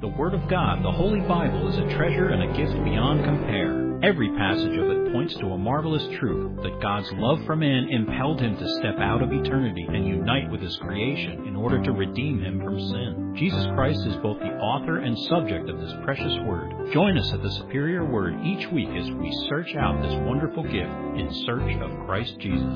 The Word of God, the Holy Bible, is a treasure and a gift beyond compare. Every passage of it points to a marvelous truth that God's love for man impelled him to step out of eternity and unite with his creation in order to redeem him from sin. Jesus Christ is both the author and subject of this precious Word. Join us at the Superior Word each week as we search out this wonderful gift in search of Christ Jesus.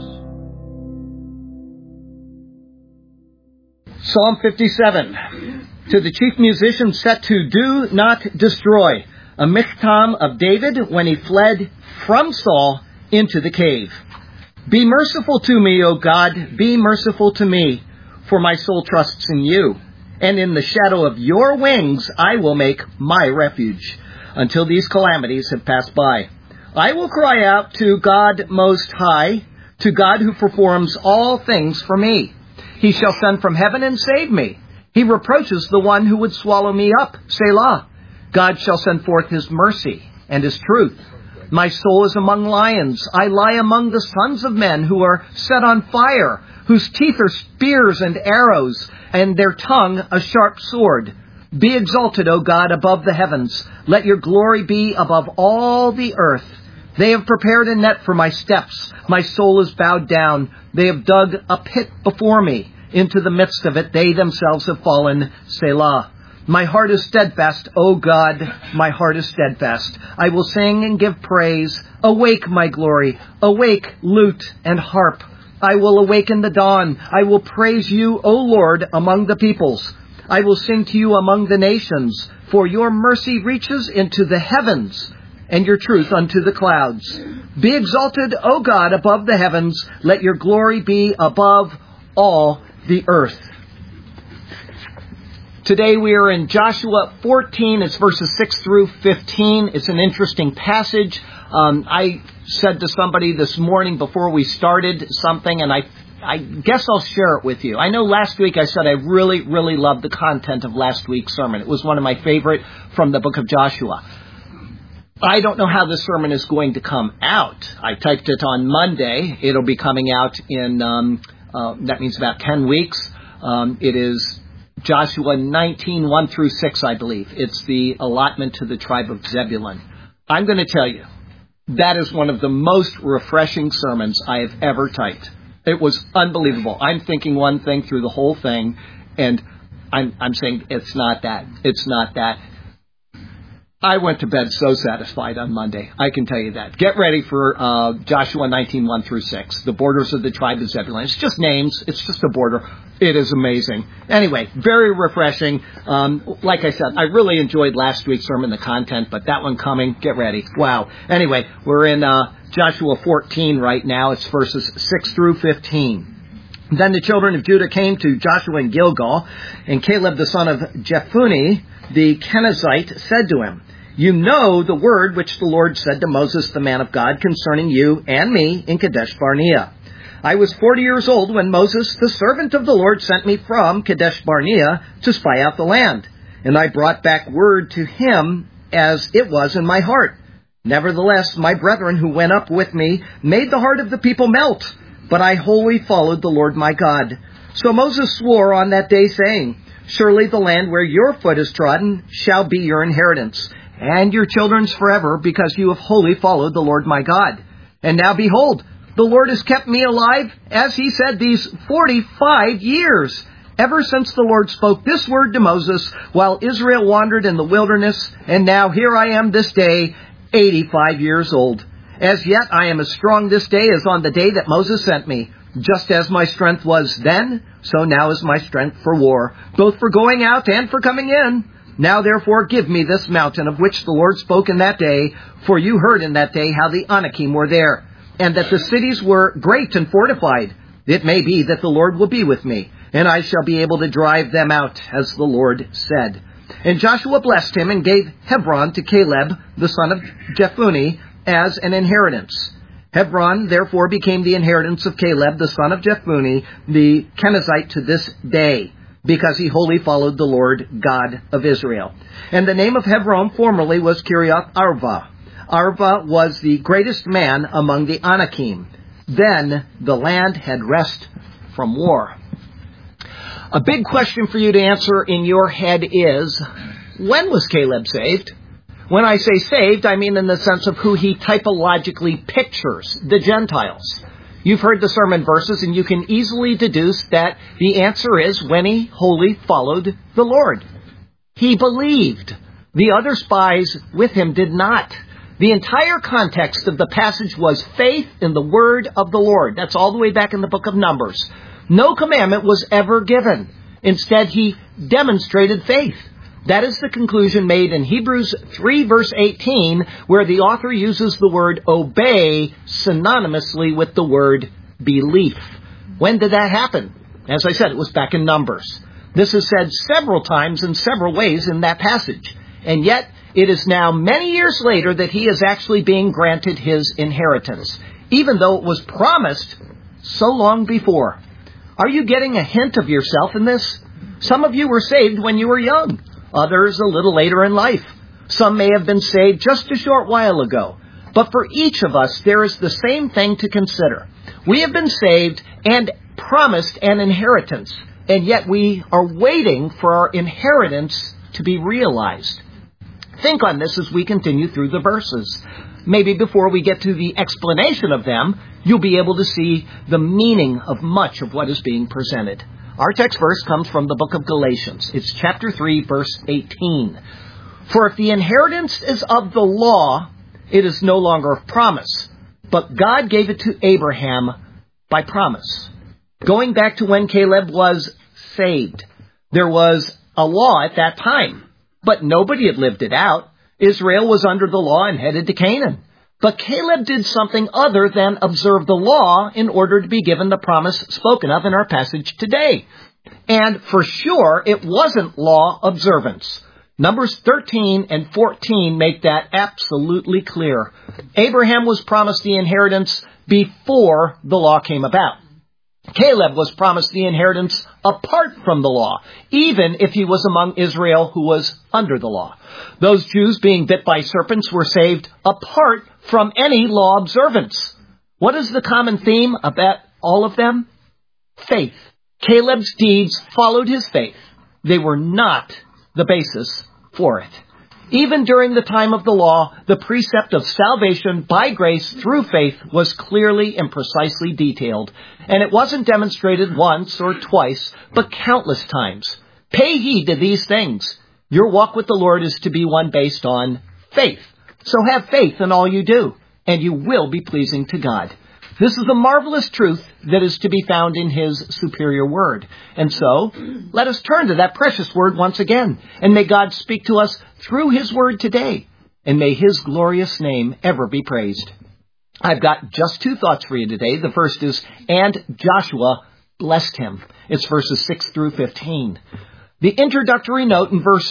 Psalm 57. To the chief musician set to do not destroy, a michtam of David when he fled from Saul into the cave. Be merciful to me, O God, be merciful to me, for my soul trusts in you. And in the shadow of your wings I will make my refuge, until these calamities have passed by. I will cry out to God Most High, to God who performs all things for me. He shall send from heaven and save me. He reproaches the one who would swallow me up, Selah. God shall send forth his mercy and his truth. My soul is among lions. I lie among the sons of men who are set on fire, whose teeth are spears and arrows, and their tongue a sharp sword. Be exalted, O God, above the heavens. Let your glory be above all the earth. They have prepared a net for my steps. My soul is bowed down. They have dug a pit before me. Into the midst of it they themselves have fallen, Selah. My heart is steadfast, O God, my heart is steadfast. I will sing and give praise. Awake, my glory. Awake, lute and harp. I will awaken the dawn. I will praise you, O Lord, among the peoples. I will sing to you among the nations, for your mercy reaches into the heavens, and your truth unto the clouds. Be exalted, O God, above the heavens. Let your glory be above all the earth. Today we are in Joshua 14. It's verses 6 through 15. It's an interesting passage. I said to somebody this morning before we started something, and I guess I'll share it with you. I know last week I said I really, really loved the content of last week's sermon. It was one of my favorite from the book of Joshua. I don't know how this sermon is going to come out. I typed it on Monday. It'll be coming out in, that means about 10 weeks. It is Joshua 19, 1 through 6, I believe. It's the allotment to the tribe of Zebulun. I'm going to tell you, that is one of the most refreshing sermons I have ever typed. It was unbelievable. I'm thinking one thing through the whole thing, and I'm saying it's not that. It's not that. I went to bed so satisfied on Monday. I can tell you that. Get ready for Joshua 19, 1 through 6. The borders of the tribe of Zebulun. It's just names. It's just a border. It is amazing. Anyway, very refreshing. Like I said, I really enjoyed last week's sermon, the content, but that one coming, get ready. Wow. Anyway, we're in Joshua 14 right now. It's verses 6 through 15. Then the children of Judah came to Joshua in Gilgal, and Caleb the son of Jephunneh, the Kenizzite, said to him, You know the word which the Lord said to Moses, the man of God, concerning you and me in Kadesh Barnea. I was 40 years old when Moses, the servant of the Lord, sent me from Kadesh Barnea to spy out the land. And I brought back word to him as it was in my heart. Nevertheless, my brethren who went up with me made the heart of the people melt. But I wholly followed the Lord my God. So Moses swore on that day, saying, Surely the land where your foot is trodden shall be your inheritance, and your children's forever, because you have wholly followed the Lord my God. And now behold, the Lord has kept me alive, as he said, these 45 years, ever since the Lord spoke this word to Moses, while Israel wandered in the wilderness, and now here I am this day, 85 years old. As yet I am as strong this day as on the day that Moses sent me. Just as my strength was then, so now is my strength for war, both for going out and for coming in. Now therefore give me this mountain of which the Lord spoke in that day, for you heard in that day how the Anakim were there, and that the cities were great and fortified. It may be that the Lord will be with me, and I shall be able to drive them out, as the Lord said. And Joshua blessed him and gave Hebron to Caleb, the son of Jephunneh, as an inheritance. Hebron therefore became the inheritance of Caleb, the son of Jephunneh, the Kenizzite, to this day, because he wholly followed the Lord God of Israel. And the name of Hebron formerly was Kiriath Arba. Arba was the greatest man among the Anakim. Then the land had rest from war. A big question for you to answer in your head is, when was Caleb saved? When I say saved, I mean in the sense of who he typologically pictures, the Gentiles. You've heard the sermon verses, and you can easily deduce that the answer is when he wholly followed the Lord. He believed. The other spies with him did not. The entire context of the passage was faith in the word of the Lord. That's all the way back in the book of Numbers. No commandment was ever given. Instead, he demonstrated faith. That is the conclusion made in Hebrews 3 verse 18, where the author uses the word obey synonymously with the word belief. When did that happen? As I said, it was back in Numbers. This is said several times in several ways in that passage. And yet, it is now many years later that he is actually being granted his inheritance, even though it was promised so long before. Are you getting a hint of yourself in this? Some of you were saved when you were young. Others a little later in life. Some may have been saved just a short while ago. But for each of us, there is the same thing to consider. We have been saved and promised an inheritance, and yet we are waiting for our inheritance to be realized. Think on this as we continue through the verses. Maybe before we get to the explanation of them, you'll be able to see the meaning of much of what is being presented. Our text verse comes from the book of Galatians. It's chapter 3, verse 18. For if the inheritance is of the law, it is no longer of promise, but God gave it to Abraham by promise. Going back to when Caleb was saved, there was a law at that time, but nobody had lived it out. Israel was under the law and headed to Canaan. But Caleb did something other than observe the law in order to be given the promise spoken of in our passage today. And for sure, it wasn't law observance. Numbers 13 and 14 make that absolutely clear. Abraham was promised the inheritance before the law came about. Caleb was promised the inheritance apart from the law, even if he was among Israel who was under the law. Those Jews being bit by serpents were saved apart from any law observance. What is the common theme about all of them? Faith. Caleb's deeds followed his faith. They were not the basis for it. Even during the time of the law, the precept of salvation by grace through faith was clearly and precisely detailed. And it wasn't demonstrated once or twice, but countless times. Pay heed to these things. Your walk with the Lord is to be one based on faith. So have faith in all you do, and you will be pleasing to God. This is a marvelous truth that is to be found in His superior word. And so, let us turn to that precious word once again. And may God speak to us through His word today. And may His glorious name ever be praised. I've got just two thoughts for you today. The first is, and Joshua blessed him. It's verses 6 through 15. The introductory note in verse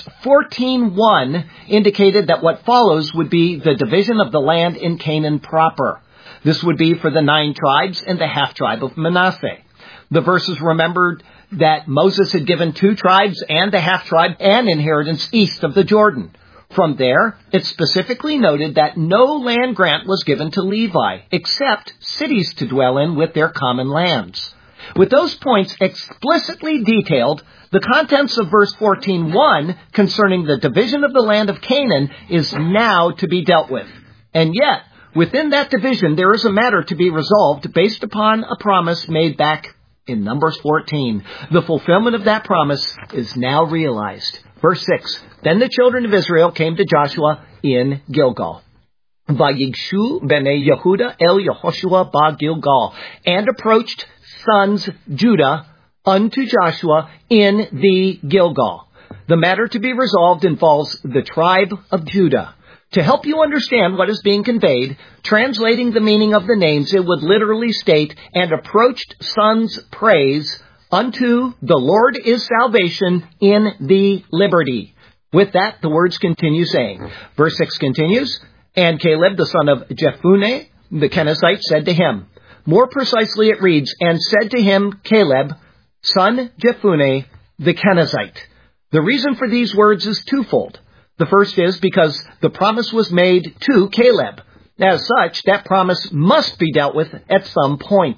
14:1 indicated that what follows would be the division of the land in Canaan proper. This would be for the 9 tribes and the half-tribe of Manasseh. The verses remembered that Moses had given 2 tribes and the half-tribe an inheritance east of the Jordan. From there, it specifically noted that no land grant was given to Levi, except cities to dwell in with their common lands. With those points explicitly detailed, the contents of verse 14:1 concerning the division of the land of Canaan is now to be dealt with. And yet, within that division, there is a matter to be resolved based upon a promise made back in Numbers 14. The fulfillment of that promise is now realized. Verse 6, Then the children of Israel came to Joshua in Gilgal. Vayigshu b'nei Yehuda el Yehoshua ba Gilgal, and approached sons Judah unto Joshua in the Gilgal. The matter to be resolved involves the tribe of Judah. To help you understand what is being conveyed, translating the meaning of the names, it would literally state, and approached sons praise unto the Lord is salvation in the liberty. With that, the words continue saying. Verse 6 continues, And Caleb, the son of Jephunneh, the Kenizzite, said to him. More precisely it reads, And said to him Caleb, son Jephunneh, the Kenizzite. The reason for these words is twofold. The first is because the promise was made to Caleb. As such, that promise must be dealt with at some point.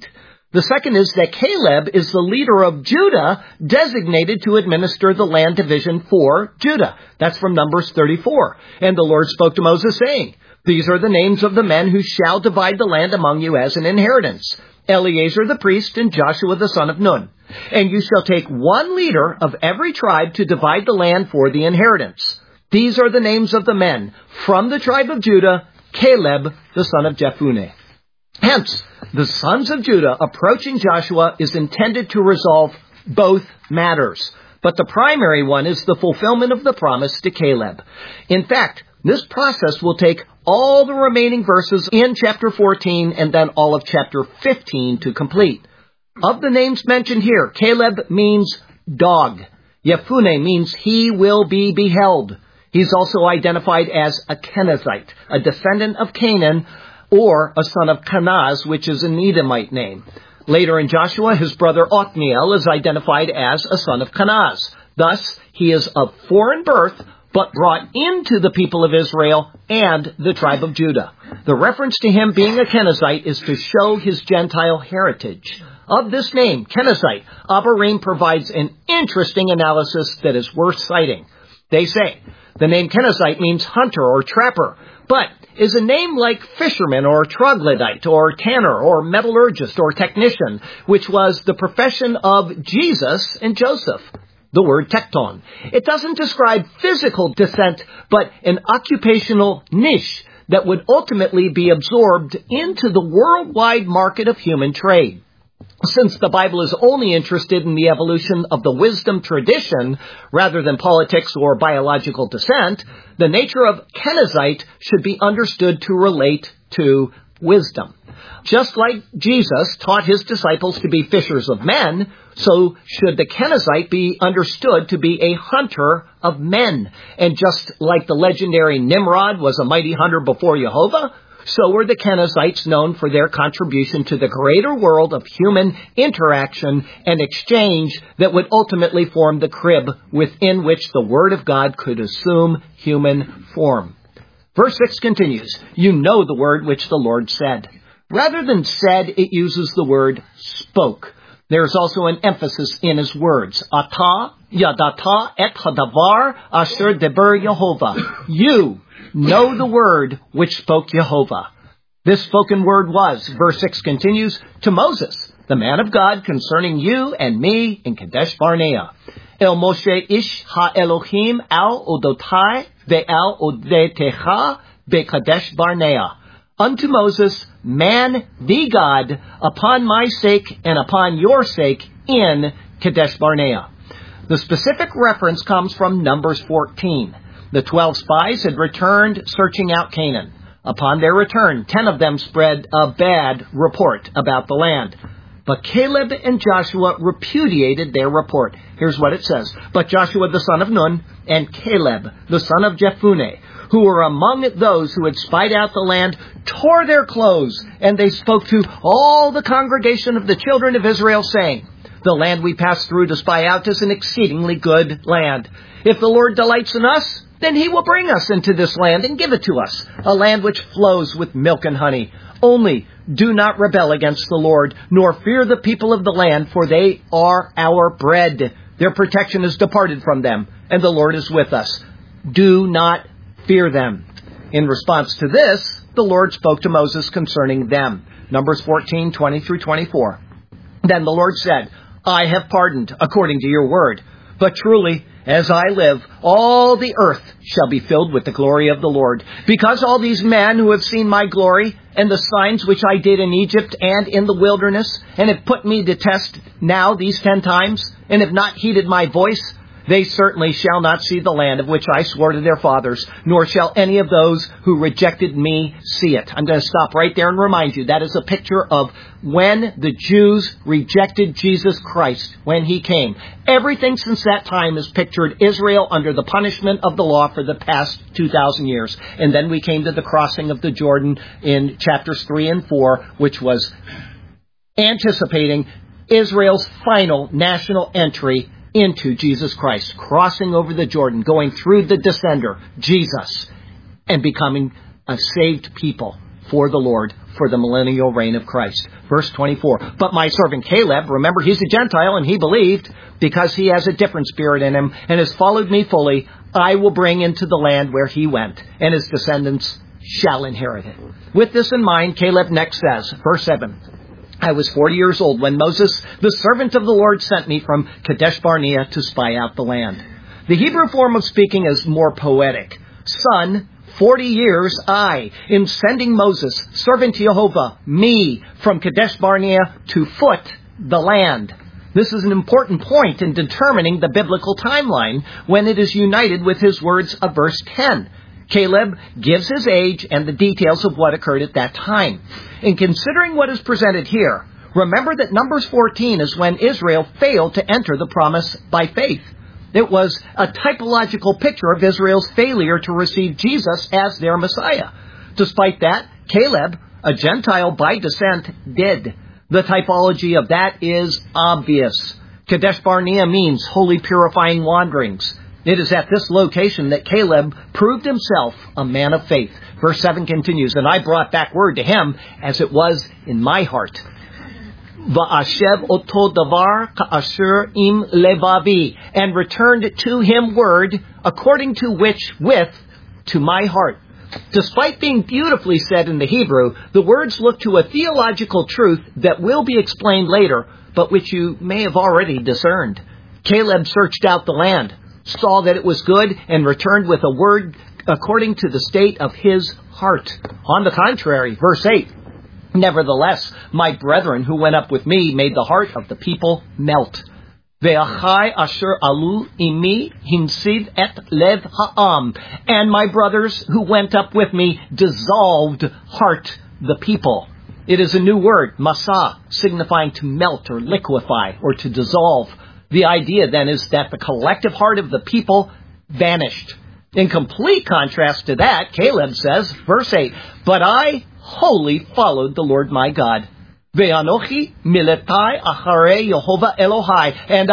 The second is that Caleb is the leader of Judah designated to administer the land division for Judah. That's from Numbers 34. And the Lord spoke to Moses, saying, "These are the names of the men who shall divide the land among you as an inheritance. Eleazar the priest and Joshua the son of Nun. And you shall take one leader of every tribe to divide the land for the inheritance. These are the names of the men from the tribe of Judah, Caleb the son of Jephunneh." Hence, the sons of Judah approaching Joshua is intended to resolve both matters. But the primary one is the fulfillment of the promise to Caleb. In fact, this process will take all the remaining verses in chapter 14 and then all of chapter 15 to complete. Of the names mentioned here, Caleb means dog. Jephunneh means he will be beheld. He's also identified as a Kenizzite, a descendant of Canaan, or a son of Kenaz, which is an Edomite name. Later in Joshua, his brother Othniel is identified as a son of Kenaz. Thus, he is of foreign birth, but brought into the people of Israel and the tribe of Judah. The reference to him being a Kenizzite is to show his Gentile heritage. Of this name, Kenizzite, Abba Reem provides an interesting analysis that is worth citing. They say, the name Kenizzite means hunter or trapper, but is a name like fisherman or troglodyte or tanner or metallurgist or technician, which was the profession of Jesus and Joseph. The word tekton. It doesn't describe physical descent, but an occupational niche that would ultimately be absorbed into the worldwide market of human trade. Since the Bible is only interested in the evolution of the wisdom tradition rather than politics or biological descent, the nature of Kenizzite should be understood to relate to wisdom. Just like Jesus taught his disciples to be fishers of men, so should the Kenizzite be understood to be a hunter of men. And just like the legendary Nimrod was a mighty hunter before Jehovah, so were the Kenizzites known for their contribution to the greater world of human interaction and exchange that would ultimately form the crib within which the Word of God could assume human form. Verse 6 continues, "You know the word which the Lord said." Rather than said, it uses the word spoke. There is also an emphasis in his words. Ata yadata et hadavar asher deber Yehovah. You know the word which spoke Jehovah. This spoken word was, verse 6 continues, to Moses, the man of God, concerning you and me in Kadesh Barnea. El Moshe ish ha-Elohim al odotai ve'al odetecha be'Kadesh Barnea. Unto Moses, man, the God, upon my sake and upon your sake in Kadesh Barnea. The specific reference comes from Numbers 14. The 12 spies had returned searching out Canaan. Upon their return, 10 of them spread a bad report about the land. But Caleb and Joshua repudiated their report. Here's what it says. But Joshua the son of Nun and Caleb the son of Jephunneh, who were among those who had spied out the land, tore their clothes, and they spoke to all the congregation of the children of Israel, saying, "The land we passed through to spy out is an exceedingly good land. If the Lord delights in us, then he will bring us into this land and give it to us, a land which flows with milk and honey. Only do not rebel against the Lord, nor fear the people of the land, for they are our bread. Their protection is departed from them, and the Lord is with us. Do not fear them." In response to this, the Lord spoke to Moses concerning them. Numbers 14:20 through 24. Then the Lord said, "I have pardoned according to your word. But truly, as I live, all the earth shall be filled with the glory of the Lord. Because all these men who have seen my glory and the signs which I did in Egypt and in the wilderness, and have put me to test now these 10 times, and have not heeded my voice, they certainly shall not see the land of which I swore to their fathers, nor shall any of those who rejected me see it." I'm going to stop right there and remind you that is a picture of when the Jews rejected Jesus Christ when he came. Everything since that time has pictured Israel under the punishment of the law for the past 2,000 years. And then we came to the crossing of the Jordan in chapters 3 and 4, which was anticipating Israel's final national entry into Jesus Christ, crossing over the Jordan, going through the descender, Jesus, and becoming a saved people for the Lord, for the millennial reign of Christ. Verse 24, but my servant Caleb, remember he's a Gentile and he believed, because he has a different spirit in him and has followed me fully, I will bring into the land where he went, and his descendants shall inherit it. With this in mind, Caleb next says, verse 7, I was 40 years old when Moses, the servant of the Lord, sent me from Kadesh Barnea to spy out the land. The Hebrew form of speaking is more poetic. Son, 40 years I, in sending Moses, servant Jehovah, me, from Kadesh Barnea to foot the land. This is an important point in determining the biblical timeline when it is united with his words of verse 10. Caleb gives his age and the details of what occurred at that time. In considering what is presented here, remember that Numbers 14 is when Israel failed to enter the promise by faith. It was a typological picture of Israel's failure to receive Jesus as their Messiah. Despite that, Caleb, a Gentile by descent, did. The typology of that is obvious. Kadesh Barnea means holy purifying wanderings. It is at this location that Caleb proved himself a man of faith. Verse 7 continues, and I brought back word to him as it was in my heart. Va'ashev oto davar ka'asher im levavi, and returned to him word according to which with to my heart. Despite being beautifully said in the Hebrew, the words look to a theological truth that will be explained later, but which you may have already discerned. Caleb searched out the land, saw that it was good, and returned with a word according to the state of his heart. On the contrary, verse 8, nevertheless, my brethren who went up with me made the heart of the people melt. Ve'achai asher alu imi himsid et lev ha'am. And my brothers who went up with me dissolved heart the people. It is a new word, masa, signifying to melt or liquefy or to dissolve. The idea then is that the collective heart of the people vanished. In complete contrast to that, Caleb says, verse 8, but I wholly followed the Lord my God. Ve'anochi miletai acharei Yehovah Elohai. And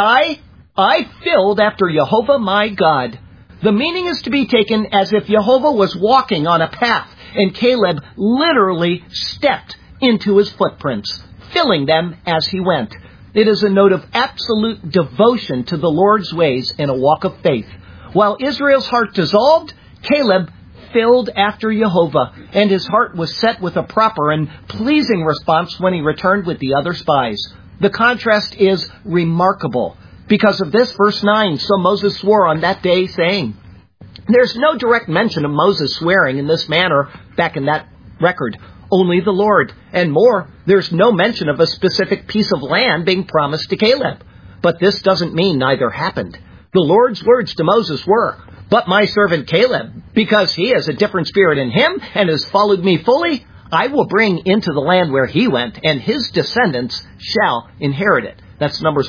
I filled after Yehovah my God. The meaning is to be taken as if Yehovah was walking on a path, and Caleb literally stepped into his footprints, filling them as he went. It is a note of absolute devotion to the Lord's ways in a walk of faith. While Israel's heart dissolved, Caleb filled after Jehovah, and his heart was set with a proper and pleasing response when he returned with the other spies. The contrast is remarkable. Because of this, verse 9, so Moses swore on that day, saying, there's no direct mention of Moses swearing in this manner back in that record. Only the Lord. And more, there's no mention of a specific piece of land being promised to Caleb. But this doesn't mean neither happened. The Lord's words to Moses were, but my servant Caleb, because he has a different spirit in him and has followed me fully, I will bring into the land where he went, and his descendants shall inherit it. That's Numbers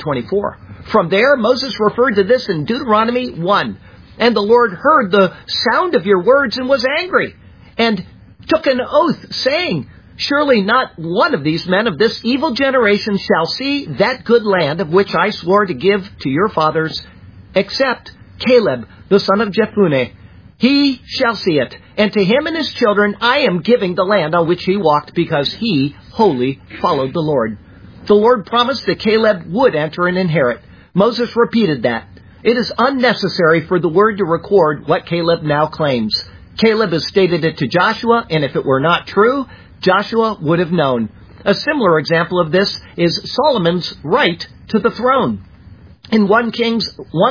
14:24. From there, Moses referred to this in Deuteronomy 1. And the Lord heard the sound of your words and was angry, and took an oath, saying, surely not one of these men of this evil generation shall see that good land of which I swore to give to your fathers, except Caleb, the son of Jephunneh. He shall see it, and to him and his children I am giving the land on which he walked, because he wholly followed the Lord. The Lord promised that Caleb would enter and inherit. Moses repeated that. It is unnecessary for the word to record what Caleb now claims. Caleb has stated it to Joshua, and if it were not true, Joshua would have known. A similar example of this is Solomon's right to the throne. In 1 Kings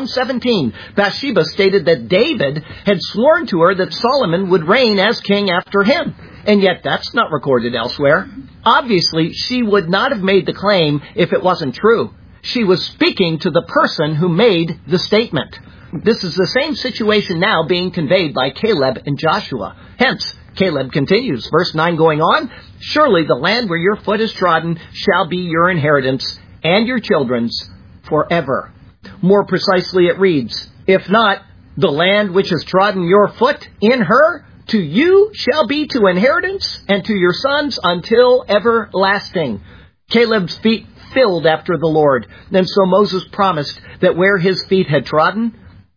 1:17, Bathsheba stated that David had sworn to her that Solomon would reign as king after him. And yet that's not recorded elsewhere. Obviously, she would not have made the claim if it wasn't true. She was speaking to the person who made the statement. This is the same situation now being conveyed by Caleb and Joshua. Hence, Caleb continues, verse 9 going on, surely the land where your foot is trodden shall be your inheritance and your children's forever. More precisely it reads, if not, the land which has trodden your foot in her, to you shall be to inheritance and to your sons until everlasting. Caleb's feet filled after the Lord. And so Moses promised that where his feet had trodden,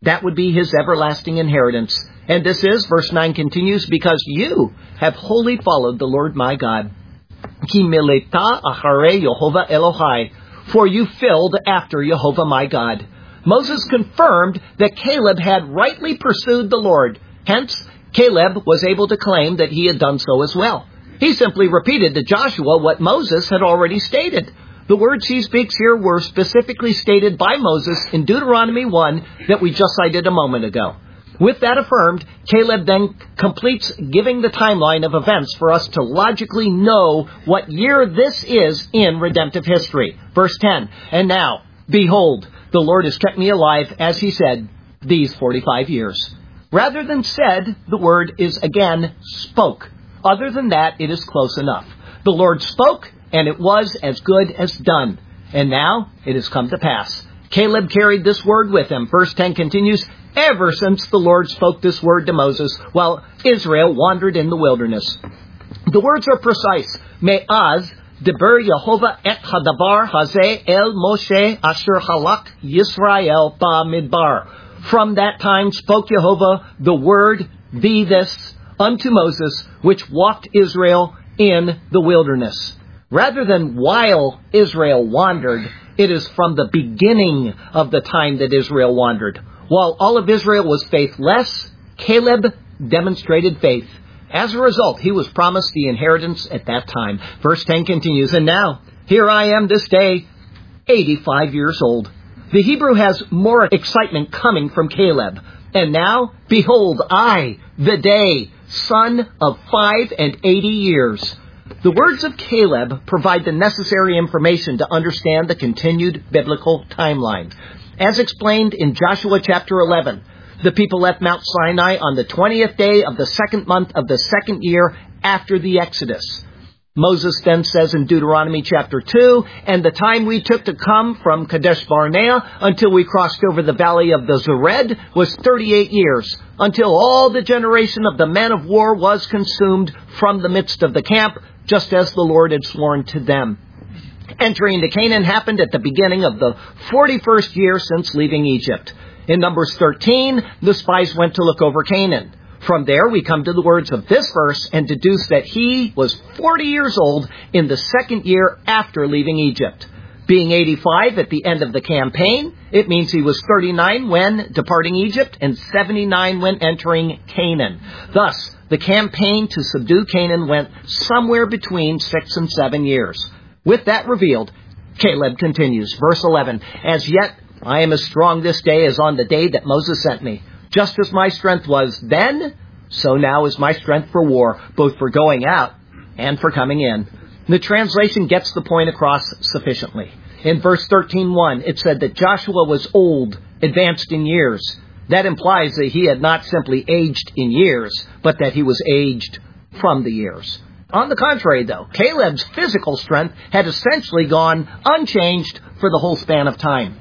That would be his everlasting inheritance. And this is, verse 9 continues, because you have wholly followed the Lord my God. Ki mileta acharei Yehovah Elohai, for you filled after Yehovah my God. Moses confirmed that Caleb had rightly pursued the Lord. Hence, Caleb was able to claim that he had done so as well. He simply repeated to Joshua what Moses had already stated. The words he speaks here were specifically stated by Moses in Deuteronomy 1 that we just cited a moment ago. With that affirmed, Caleb then completes giving the timeline of events for us to logically know what year this is in redemptive history. Verse 10, and now, behold, the Lord has kept me alive, as he said, these 45 years. Rather than said, the word is again spoke. Other than that, it is close enough. The Lord spoke, and it was as good as done. And now it has come to pass. Caleb carried this word with him. Verse 10 continues, ever since the Lord spoke this word to Moses while Israel wandered in the wilderness. The words are precise. Me'az deber Yehovah et hadabar hazeh el Moshe asher halak Yisrael ba'midbar. From that time spoke Jehovah the word, this, unto Moses, which walked Israel in the wilderness. Rather than while Israel wandered, it is from the beginning of the time that Israel wandered. While all of Israel was faithless, Caleb demonstrated faith. As a result, he was promised the inheritance at that time. Verse 10 continues, and now, here I am this day, 85 years old. The Hebrew has more excitement coming from Caleb. And now, behold, I, the day, son of 85 years. The words of Caleb provide the necessary information to understand the continued biblical timeline. As explained in Joshua chapter 11, the people left Mount Sinai on the 20th day of the second month of the second year after the Exodus. Moses then says in Deuteronomy chapter 2, and the time we took to come from Kadesh Barnea until we crossed over the valley of the Zered was 38 years, until all the generation of the men of war was consumed from the midst of the camp, just as the Lord had sworn to them. Entry into Canaan happened at the beginning of the 41st year since leaving Egypt. In Numbers 13, the spies went to look over Canaan. From there, we come to the words of this verse and deduce that he was 40 years old in the second year after leaving Egypt. Being 85 at the end of the campaign, it means he was 39 when departing Egypt and 79 when entering Canaan. Thus, the campaign to subdue Canaan went somewhere between 6 and 7 years. With that revealed, Caleb continues, verse 11, as yet I am as strong this day as on the day that Moses sent me. Just as my strength was then, so now is my strength for war, both for going out and for coming in. The translation gets the point across sufficiently. In verse 13:1, it said that Joshua was old, advanced in years. That implies that he had not simply aged in years, but that he was aged from the years. On the contrary, though, Caleb's physical strength had essentially gone unchanged for the whole span of time.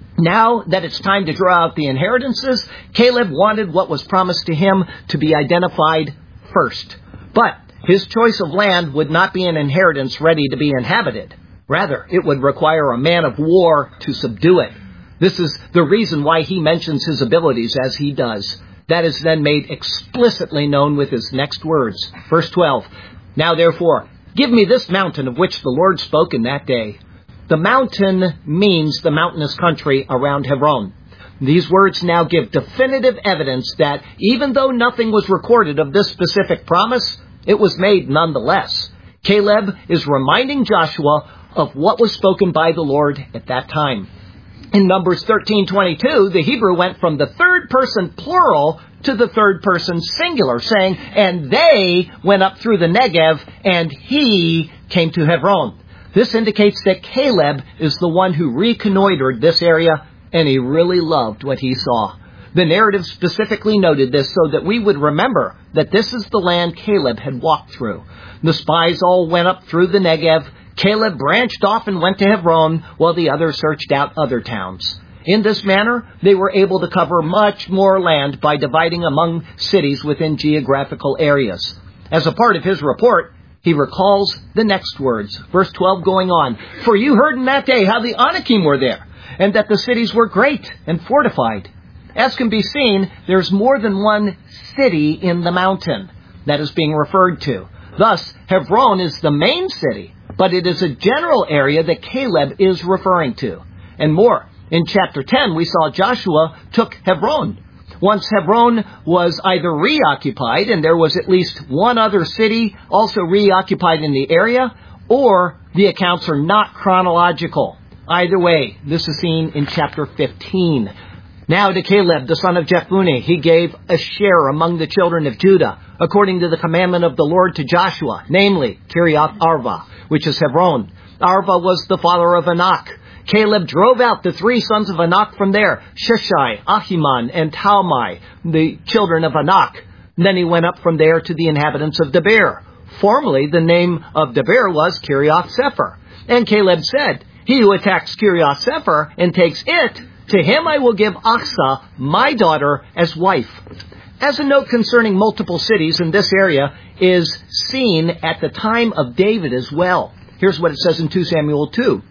Now that it's time to draw out the inheritances, Caleb wanted what was promised to him to be identified first. But his choice of land would not be an inheritance ready to be inhabited. Rather, it would require a man of war to subdue it. This is the reason why he mentions his abilities as he does. That is then made explicitly known with his next words. Verse 12, now therefore, give me this mountain of which the Lord spoke in that day. The mountain means the mountainous country around Hebron. These words now give definitive evidence that even though nothing was recorded of this specific promise, it was made nonetheless. Caleb is reminding Joshua of what was spoken by the Lord at that time. In Numbers 13:22, the Hebrew went from the third person plural to the third person singular, saying, and they went up through the Negev, and he came to Hebron. This indicates that Caleb is the one who reconnoitered this area, and he really loved what he saw. The narrative specifically noted this so that we would remember that this is the land Caleb had walked through. The spies all went up through the Negev. Caleb branched off and went to Hebron, while the others searched out other towns. In this manner, they were able to cover much more land by dividing among cities within geographical areas. As a part of his report, he recalls the next words, verse 12 going on, for you heard in that day how the Anakim were there, and that the cities were great and fortified. As can be seen, there's more than one city in the mountain that is being referred to. Thus, Hebron is the main city, but it is a general area that Caleb is referring to. And more, in chapter 10, we saw Joshua took Hebron. Once Hebron was either reoccupied, and there was at least one other city also reoccupied in the area, or the accounts are not chronological. Either way, this is seen in chapter 15. Now to Caleb, the son of Jephunneh, he gave a share among the children of Judah, according to the commandment of the Lord to Joshua, namely Kiriath Arba, which is Hebron. Arba was the father of Anak. Caleb drove out the 3 sons of Anak from there, Sheshai, Ahiman, and Talmai, the children of Anak. Then he went up from there to the inhabitants of Debir. Formerly, the name of Debir was Kiriath Sefer. And Caleb said, "He who attacks Kiriath Sefer and takes it, to him I will give Achsah, my daughter, as wife." As a note concerning multiple cities in this area is seen at the time of David as well. Here's what it says in 2 Samuel 2.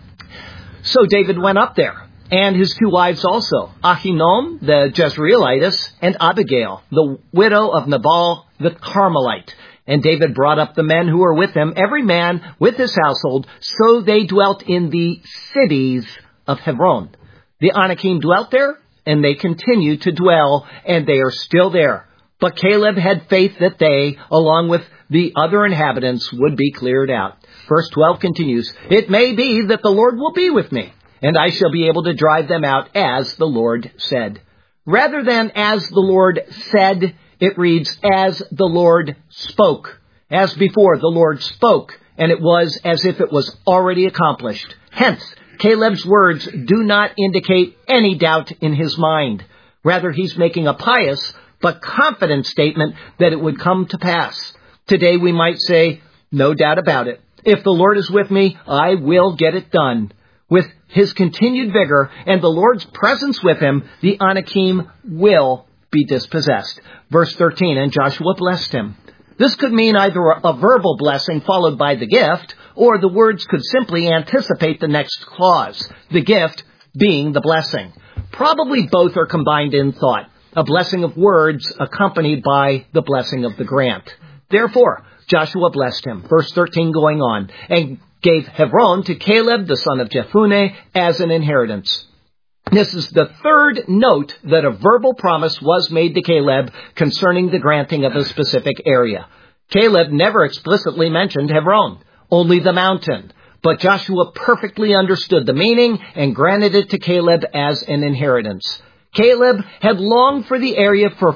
So David went up there, and his 2 wives also, Ahinoam the Jezreelitess, and Abigail, the widow of Nabal the Carmelite. And David brought up the men who were with him, every man with his household, so they dwelt in the cities of Hebron. The Anakim dwelt there, and they continue to dwell, and they are still there. But Caleb had faith that they, along with the other inhabitants, would be cleared out. Verse 12 continues, "It may be that the Lord will be with me, and I shall be able to drive them out as the Lord said." Rather than as the Lord said, it reads, as the Lord spoke. As before, the Lord spoke, and it was as if it was already accomplished. Hence, Caleb's words do not indicate any doubt in his mind. Rather, he's making a pious but confident statement that it would come to pass. Today we might say, no doubt about it. If the Lord is with me, I will get it done. With his continued vigor and the Lord's presence with him, the Anakim will be dispossessed. Verse 13, "And Joshua blessed him." This could mean either a verbal blessing followed by the gift, or the words could simply anticipate the next clause, the gift being the blessing. Probably both are combined in thought, a blessing of words accompanied by the blessing of the grant. Therefore, Joshua blessed him. Verse 13 going on, "And gave Hebron to Caleb, the son of Jephunneh, as an inheritance." This is the 3rd note that a verbal promise was made to Caleb concerning the granting of a specific area. Caleb never explicitly mentioned Hebron, only the mountain. But Joshua perfectly understood the meaning and granted it to Caleb as an inheritance. Caleb had longed for the area for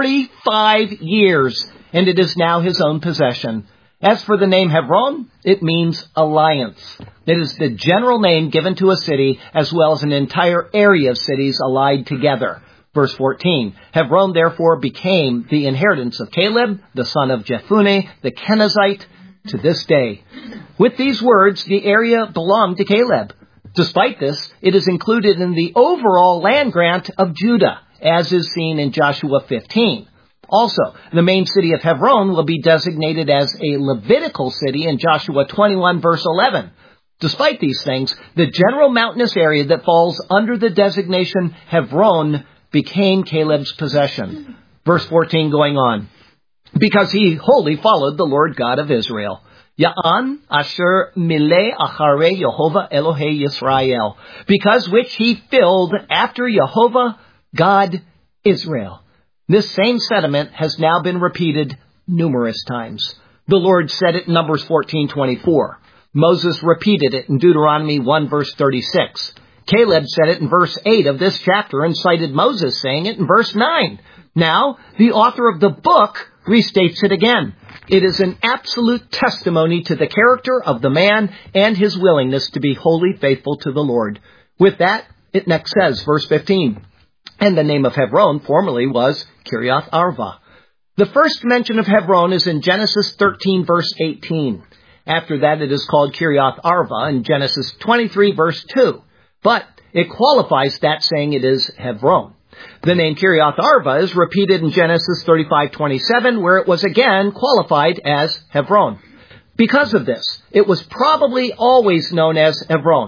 45 years, and it is now his own possession. As for the name Hebron, it means alliance. It is the general name given to a city as well as an entire area of cities allied together. Verse 14, "Hebron therefore became the inheritance of Caleb, the son of Jephunneh, the Kenizzite, to this day." With these words, the area belonged to Caleb. Despite this, it is included in the overall land grant of Judah, as is seen in Joshua 15. Also, the main city of Hebron will be designated as a Levitical city in Joshua 21, verse 11. Despite these things, the general mountainous area that falls under the designation Hebron became Caleb's possession. Verse 14 going on, "Because he wholly followed the Lord God of Israel. Ya'an asher mileh acharei Yehovah Elohei Yisrael. Because which he filled after Yehovah, God Israel." This same sentiment has now been repeated numerous times. The Lord said it in Numbers 14:24. Moses repeated it in Deuteronomy 1 verse 36. Caleb said it in verse 8 of this chapter and cited Moses saying it in verse 9. Now, the author of the book restates it again. It is an absolute testimony to the character of the man and his willingness to be wholly faithful to the Lord. With that, it next says, verse 15, "And the name of Hebron formerly was Kiriath Arba." The first mention of Hebron is in Genesis 13, verse 18. After that, it is called Kiriath Arba in Genesis 23, verse 2. But it qualifies that saying it is Hebron. The name Kiriath Arba is repeated in Genesis 35:27, where it was again qualified as Hebron. Because of this, it was probably always known as Hebron.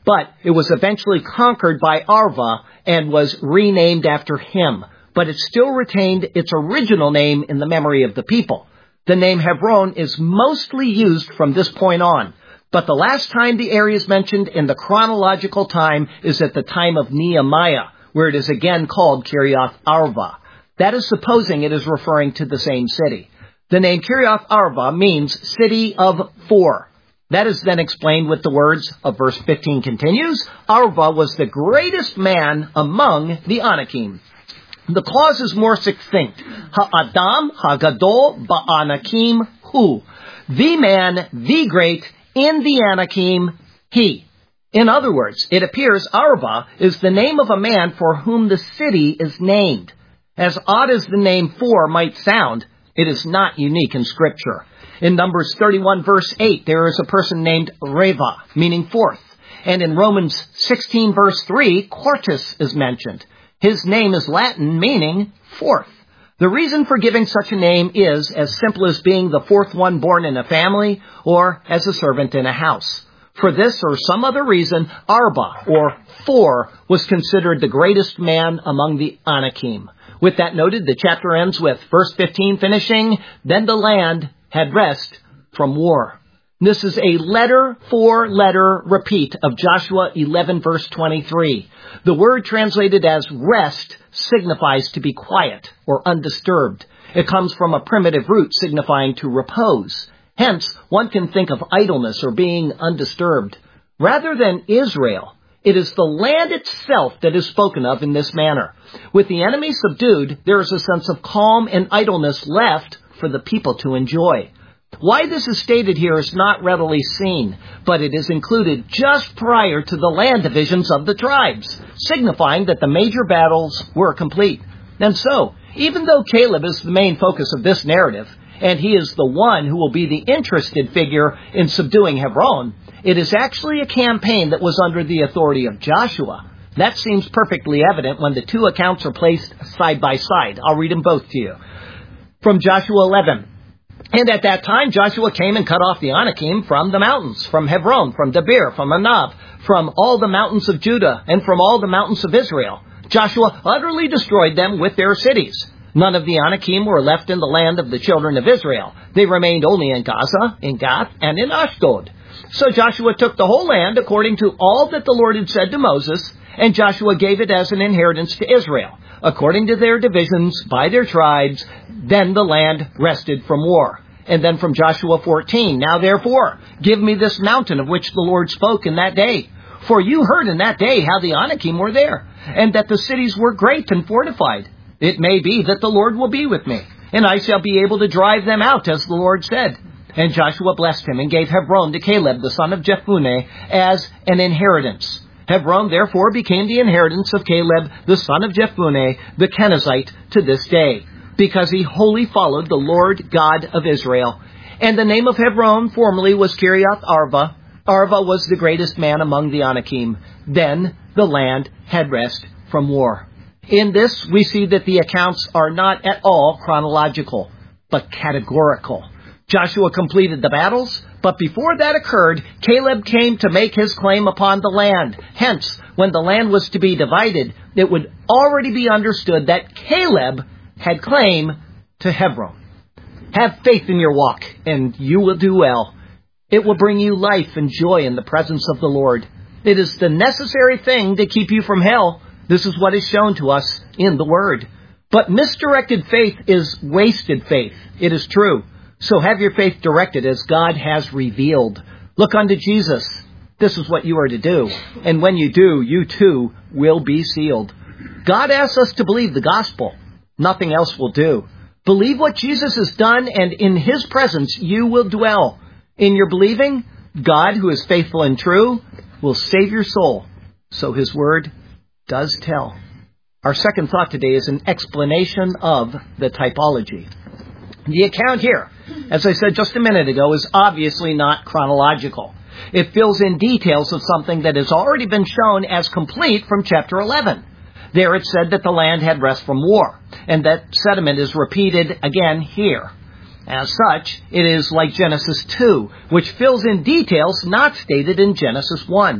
But it was eventually conquered by Arva and was renamed after him. But it still retained its original name in the memory of the people. The name Hebron is mostly used from this point on. But the last time the area is mentioned in the chronological time is at the time of Nehemiah, where it is again called Kiriath Arba. That is supposing it is referring to the same city. The name Kiriath Arba means city of four. That is then explained with the words of verse 15 continues, Arba was the greatest man among the Anakim. The clause is more succinct. Ha'adam ha'gadol ba'anakim hu. The man, the great, in the Anakim, he. In other words, it appears Arba is the name of a man for whom the city is named. As odd as the name for might sound, it is not unique in Scripture. In Numbers 31 verse 8, there is a person named Reva, meaning fourth. And in Romans 16 verse 3, Quartus is mentioned. His name is Latin, meaning fourth. The reason for giving such a name is as simple as being the fourth one born in a family or as a servant in a house. For this or some other reason, Arba, or four, was considered the greatest man among the Anakim. With that noted, the chapter ends with verse 15 finishing, then the land had rest from war. This is a letter-for-letter repeat of Joshua 11 verse 23. The word translated as rest signifies to be quiet or undisturbed. It comes from a primitive root signifying to repose. Hence, one can think of idleness or being undisturbed. Rather than Israel, it is the land itself that is spoken of in this manner. With the enemy subdued, there is a sense of calm and idleness left for the people to enjoy. Why this is stated here is not readily seen, but it is included just prior to the land divisions of the tribes, signifying that the major battles were complete. And so, even though Caleb is the main focus of this narrative, and he is the one who will be the interested figure in subduing Hebron, it is actually a campaign that was under the authority of Joshua. That seems perfectly evident when the two accounts are placed side by side. I'll read them both to you. From Joshua 11. And at that time Joshua came and cut off the Anakim from the mountains, from Hebron, from Debir, from Anab, from all the mountains of Judah, and from all the mountains of Israel. Joshua utterly destroyed them with their cities. None of the Anakim were left in the land of the children of Israel. They remained only in Gaza, in Gath, and in Ashdod. So Joshua took the whole land according to all that the Lord had said to Moses, and Joshua gave it as an inheritance to Israel, according to their divisions by their tribes. Then the land rested from war. And then from Joshua 14, now therefore, give me this mountain of which the Lord spoke in that day. For you heard in that day how the Anakim were there, and that the cities were great and fortified. It may be that the Lord will be with me, and I shall be able to drive them out, as the Lord said. And Joshua blessed him and gave Hebron to Caleb, the son of Jephunneh, as an inheritance. Hebron therefore became the inheritance of Caleb, the son of Jephunneh, the Kenizzite, to this day, because he wholly followed the Lord God of Israel. And the name of Hebron formerly was Kiriath Arba. Arba was the greatest man among the Anakim. Then the land had rest from war. In this, we see that the accounts are not at all chronological, but categorical. Joshua completed the battles, but before that occurred, Caleb came to make his claim upon the land. Hence, when the land was to be divided, it would already be understood that Caleb had claim to Hebron. Have faith in your walk, and you will do well. It will bring you life and joy in the presence of the Lord. It is the necessary thing to keep you from hell. This is what is shown to us in the Word. But misdirected faith is wasted faith. It is true. So have your faith directed as God has revealed. Look unto Jesus. This is what you are to do. And when you do, you too will be sealed. God asks us to believe the gospel. Nothing else will do. Believe what Jesus has done, and in His presence you will dwell. In your believing, God, who is faithful and true, will save your soul. So His Word does tell. Our second thought today is an explanation of the typology. The account here, as I said just a minute ago, is obviously not chronological. It fills in details of something that has already been shown as complete from chapter 11. There it said that the land had rest from war, and that sentiment is repeated again here. As such, it is like Genesis 2, which fills in details not stated in Genesis 1.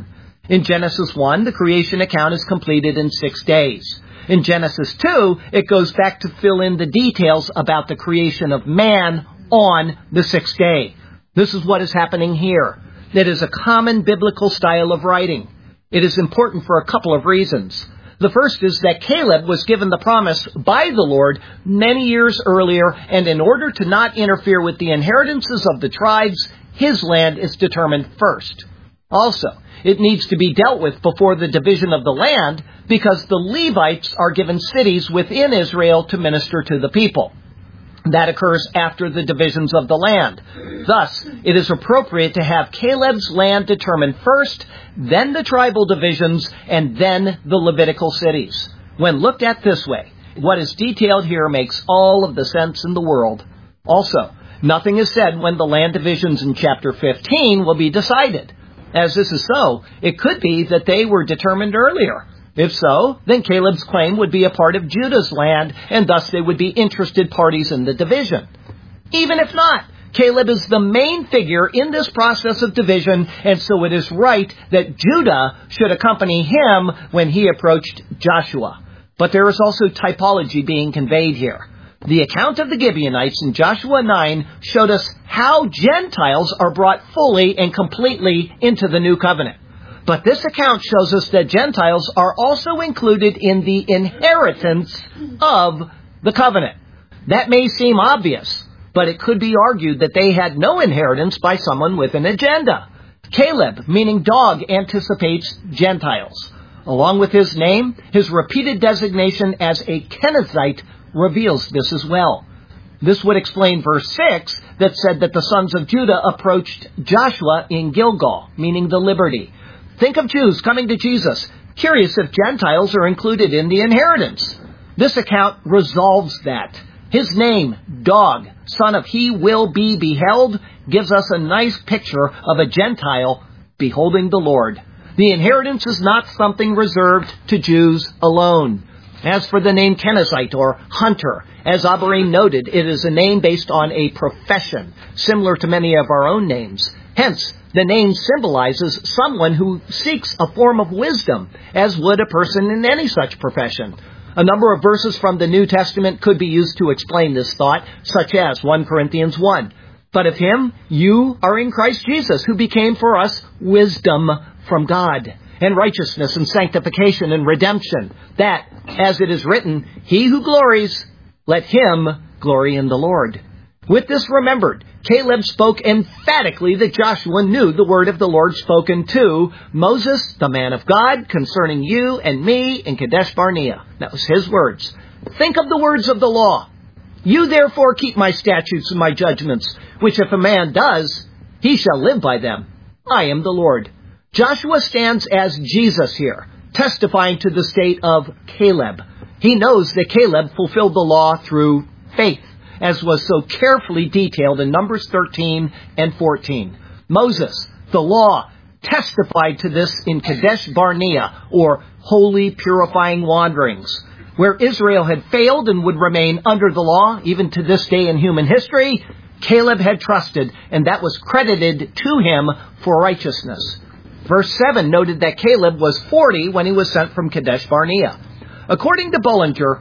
In Genesis 1, the creation account is completed in 6 days. In Genesis 2, it goes back to fill in the details about the creation of man on the 6th day. This is what is happening here. It is a common biblical style of writing. It is important for a couple of reasons. The first is that Caleb was given the promise by the Lord many years earlier, and in order to not interfere with the inheritances of the tribes, his land is determined first. Also, it needs to be dealt with before the division of the land, because the Levites are given cities within Israel to minister to the people. That occurs after the divisions of the land. Thus, it is appropriate to have Caleb's land determined first, then the tribal divisions, and then the Levitical cities. When looked at this way, what is detailed here makes all of the sense in the world. Also, nothing is said when the land divisions in chapter 15 will be decided. As this is so, it could be that they were determined earlier. If so, then Caleb's claim would be a part of Judah's land, and thus they would be interested parties in the division. Even if not, Caleb is the main figure in this process of division, and so it is right that Judah should accompany him when he approached Joshua. But there is also typology being conveyed here. The account of the Gibeonites in Joshua 9 showed us how Gentiles are brought fully and completely into the new covenant. But this account shows us that Gentiles are also included in the inheritance of the covenant. That may seem obvious, but it could be argued that they had no inheritance by someone with an agenda. Caleb, meaning dog, anticipates Gentiles. Along with his name, his repeated designation as a Kenizzite reveals this as well. This would explain verse 6 that said that the sons of Judah approached Joshua in Gilgal, meaning the liberty. Think of Jews coming to Jesus, curious if Gentiles are included in the inheritance. This account resolves that. His name, dog, son of he will be beheld, gives us a nice picture of a Gentile beholding the Lord. The inheritance is not something reserved to Jews alone. As for the name Kenizzite or hunter, as Abarim noted, it is a name based on a profession, similar to many of our own names. Hence, the name symbolizes someone who seeks a form of wisdom, as would a person in any such profession. A number of verses from the New Testament could be used to explain this thought, such as 1 Corinthians 1. But of him, you are in Christ Jesus, who became for us wisdom from God, and righteousness and sanctification and redemption, that, as it is written, he who glories, let him glory in the Lord. With this remembered, Caleb spoke emphatically that Joshua knew the word of the Lord spoken to Moses, the man of God, concerning you and me in Kadesh Barnea. That was his words. Think of the words of the law. You therefore keep my statutes and my judgments, which if a man does, he shall live by them. I am the Lord. Joshua stands as Jesus here, testifying to the state of Caleb. He knows that Caleb fulfilled the law through faith, as was so carefully detailed in Numbers 13 and 14. Moses, the law, testified to this in Kadesh Barnea, or holy purifying wanderings, where Israel had failed and would remain under the law, even to this day in human history. Caleb had trusted, and that was credited to him for righteousness. Verse 7 noted that Caleb was 40 when he was sent from Kadesh Barnea. According to Bullinger,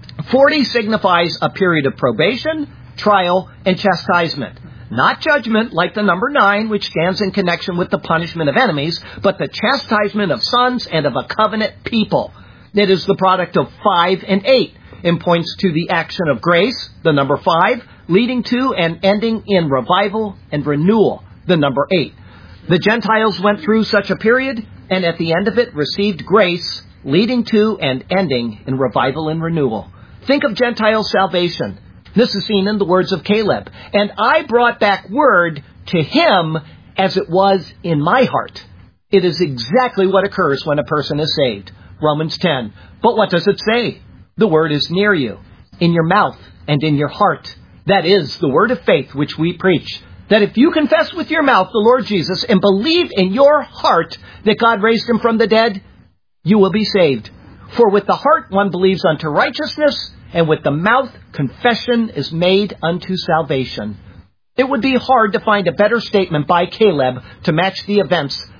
40 signifies a period of probation, trial, and chastisement. Not judgment like the number 9, which stands in connection with the punishment of enemies, but the chastisement of sons and of a covenant people. It is the product of 5 and 8, and points to the action of grace, the number 5, leading to and ending in revival and renewal, the number 8. The Gentiles went through such a period, and at the end of it received grace, leading to and ending in revival and renewal. Think of Gentile salvation. This is seen in the words of Caleb. And I brought back word to him as it was in my heart. It is exactly what occurs when a person is saved. Romans 10. But what does it say? The word is near you, in your mouth and in your heart. That is the word of faith which we preach. That if you confess with your mouth the Lord Jesus and believe in your heart that God raised him from the dead, you will be saved. For with the heart one believes unto righteousness, and with the mouth confession is made unto salvation. It would be hard to find a better statement by Caleb to match the events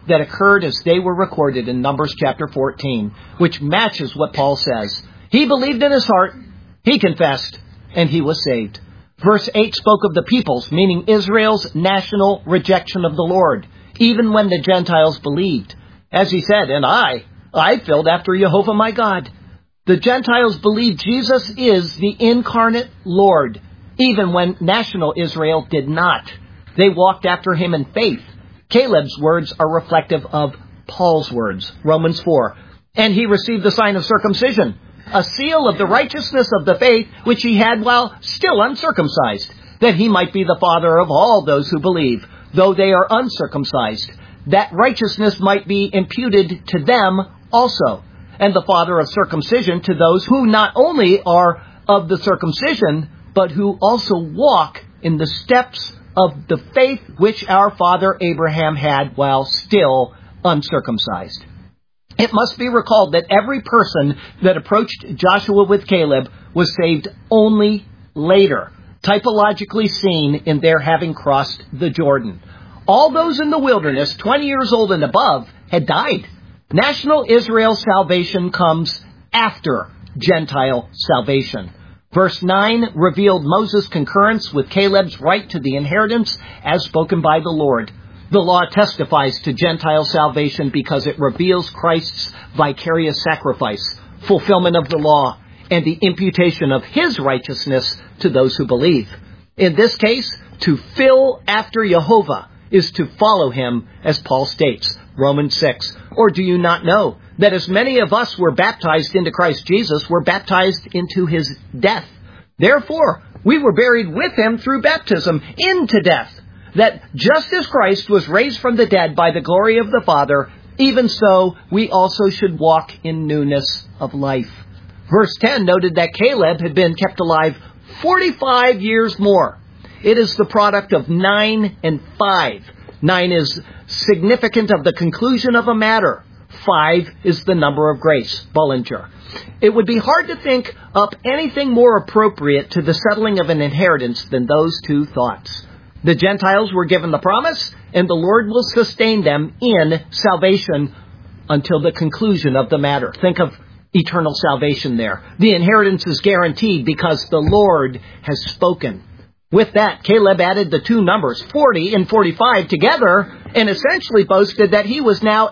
that occurred as they were recorded in Numbers chapter 14, which matches what Paul says. He believed in his heart, he confessed, and he was saved. Verse 8 spoke of the people's, meaning Israel's national rejection of the Lord, even when the Gentiles believed. As he said, and I filled after Jehovah my God. The Gentiles believed Jesus is the incarnate Lord, even when national Israel did not. They walked after him in faith. Caleb's words are reflective of Paul's words, Romans 4. And he received the sign of circumcision, a seal of the righteousness of the faith which he had while still uncircumcised, that he might be the father of all those who believe, though they are uncircumcised, that righteousness might be imputed to them also, and the father of circumcision to those who not only are of the circumcision, but who also walk in the steps of the faith which our father Abraham had while still uncircumcised. It must be recalled that every person that approached Joshua with Caleb was saved only later, typologically seen in their having crossed the Jordan. All those in the wilderness, 20 years old and above, had died. National Israel's salvation comes after Gentile salvation. Verse 9 revealed Moses' concurrence with Caleb's right to the inheritance as spoken by the Lord. The law testifies to Gentile salvation because it reveals Christ's vicarious sacrifice, fulfillment of the law, and the imputation of his righteousness to those who believe. In this case, to fill after Jehovah is to follow him, as Paul states, Romans 6. Or do you not know that as many of us were baptized into Christ Jesus, were baptized into his death? Therefore, we were buried with him through baptism into death, that just as Christ was raised from the dead by the glory of the Father, even so we also should walk in newness of life. Verse 10 noted that Caleb had been kept alive 45 years more. It is the product of 9 and 5. 9 is significant of the conclusion of a matter. 5 is the number of grace, Bullinger. It would be hard to think up anything more appropriate to the settling of an inheritance than those two thoughts. The Gentiles were given the promise, and the Lord will sustain them in salvation until the conclusion of the matter. Think of eternal salvation there. The inheritance is guaranteed because the Lord has spoken. With that, Caleb added the two numbers, 40 and 45, together and essentially boasted that he was now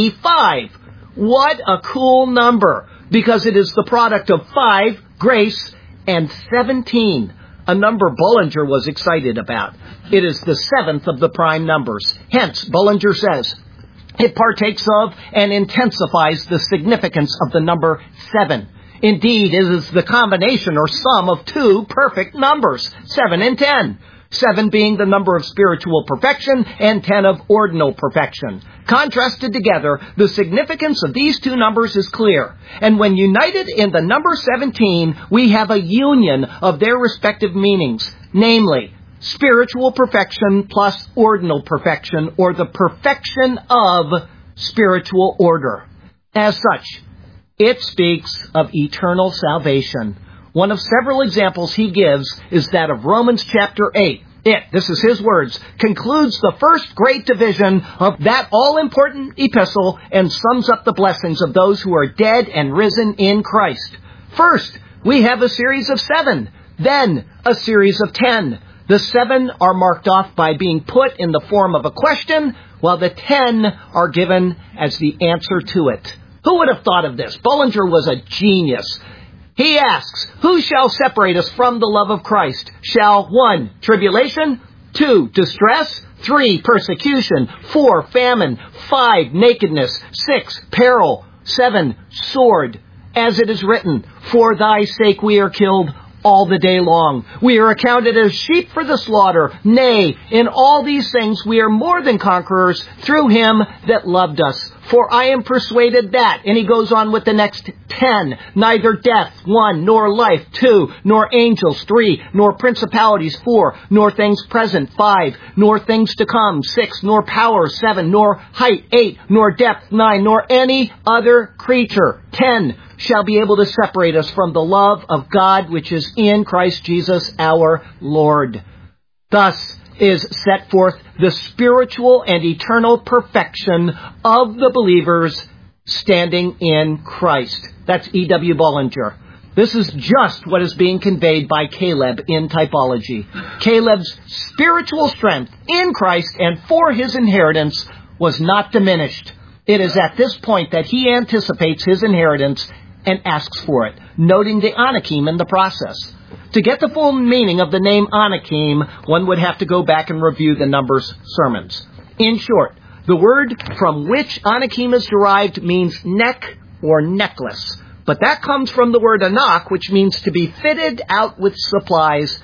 85. What a cool number, because it is the product of 5, grace, and 17, a number Bullinger was excited about. It is the 7th of the prime numbers. Hence, Bullinger says, it partakes of and intensifies the significance of the number 7. Indeed, it is the combination or sum of two perfect numbers, 7 and 10. 7 being the number of spiritual perfection and 10 of ordinal perfection. Contrasted together, the significance of these two numbers is clear. And when united in the number 17, we have a union of their respective meanings, namely, spiritual perfection plus ordinal perfection, or the perfection of spiritual order. As such, it speaks of eternal salvation. One of several examples he gives is that of Romans chapter 8. This is his words, concludes the first great division of that all-important epistle and sums up the blessings of those who are dead and risen in Christ. First, we have a series of 7, then a series of 10. The 7 are marked off by being put in the form of a question, while the 10 are given as the answer to it. Who would have thought of this? Bullinger was a genius. He asks, who shall separate us from the love of Christ? Shall 1, tribulation, 2, distress, 3, persecution, 4, famine, 5, nakedness, 6, peril, 7, sword. As it is written, for thy sake we are killed all the day long. We are accounted as sheep for the slaughter. Nay, in all these things we are more than conquerors through him that loved us. For I am persuaded that, and he goes on with the next 10, neither death, 1, nor life, 2, nor angels, 3, nor principalities, 4, nor things present, 5, nor things to come, 6, nor power, 7, nor height, 8, nor depth, 9, nor any other creature, 10, shall be able to separate us from the love of God which is in Christ Jesus our Lord. Thus, is set forth the spiritual and eternal perfection of the believers standing in Christ. That's E.W. Bullinger. This is just what is being conveyed by Caleb in typology. Caleb's spiritual strength in Christ and for his inheritance was not diminished. It is at this point that he anticipates his inheritance and asks for it, noting the Anakim in the process. To get the full meaning of the name Anakim, one would have to go back and review the Numbers sermons. In short, the word from which Anakim is derived means neck or necklace. But that comes from the word anak, which means to be fitted out with supplies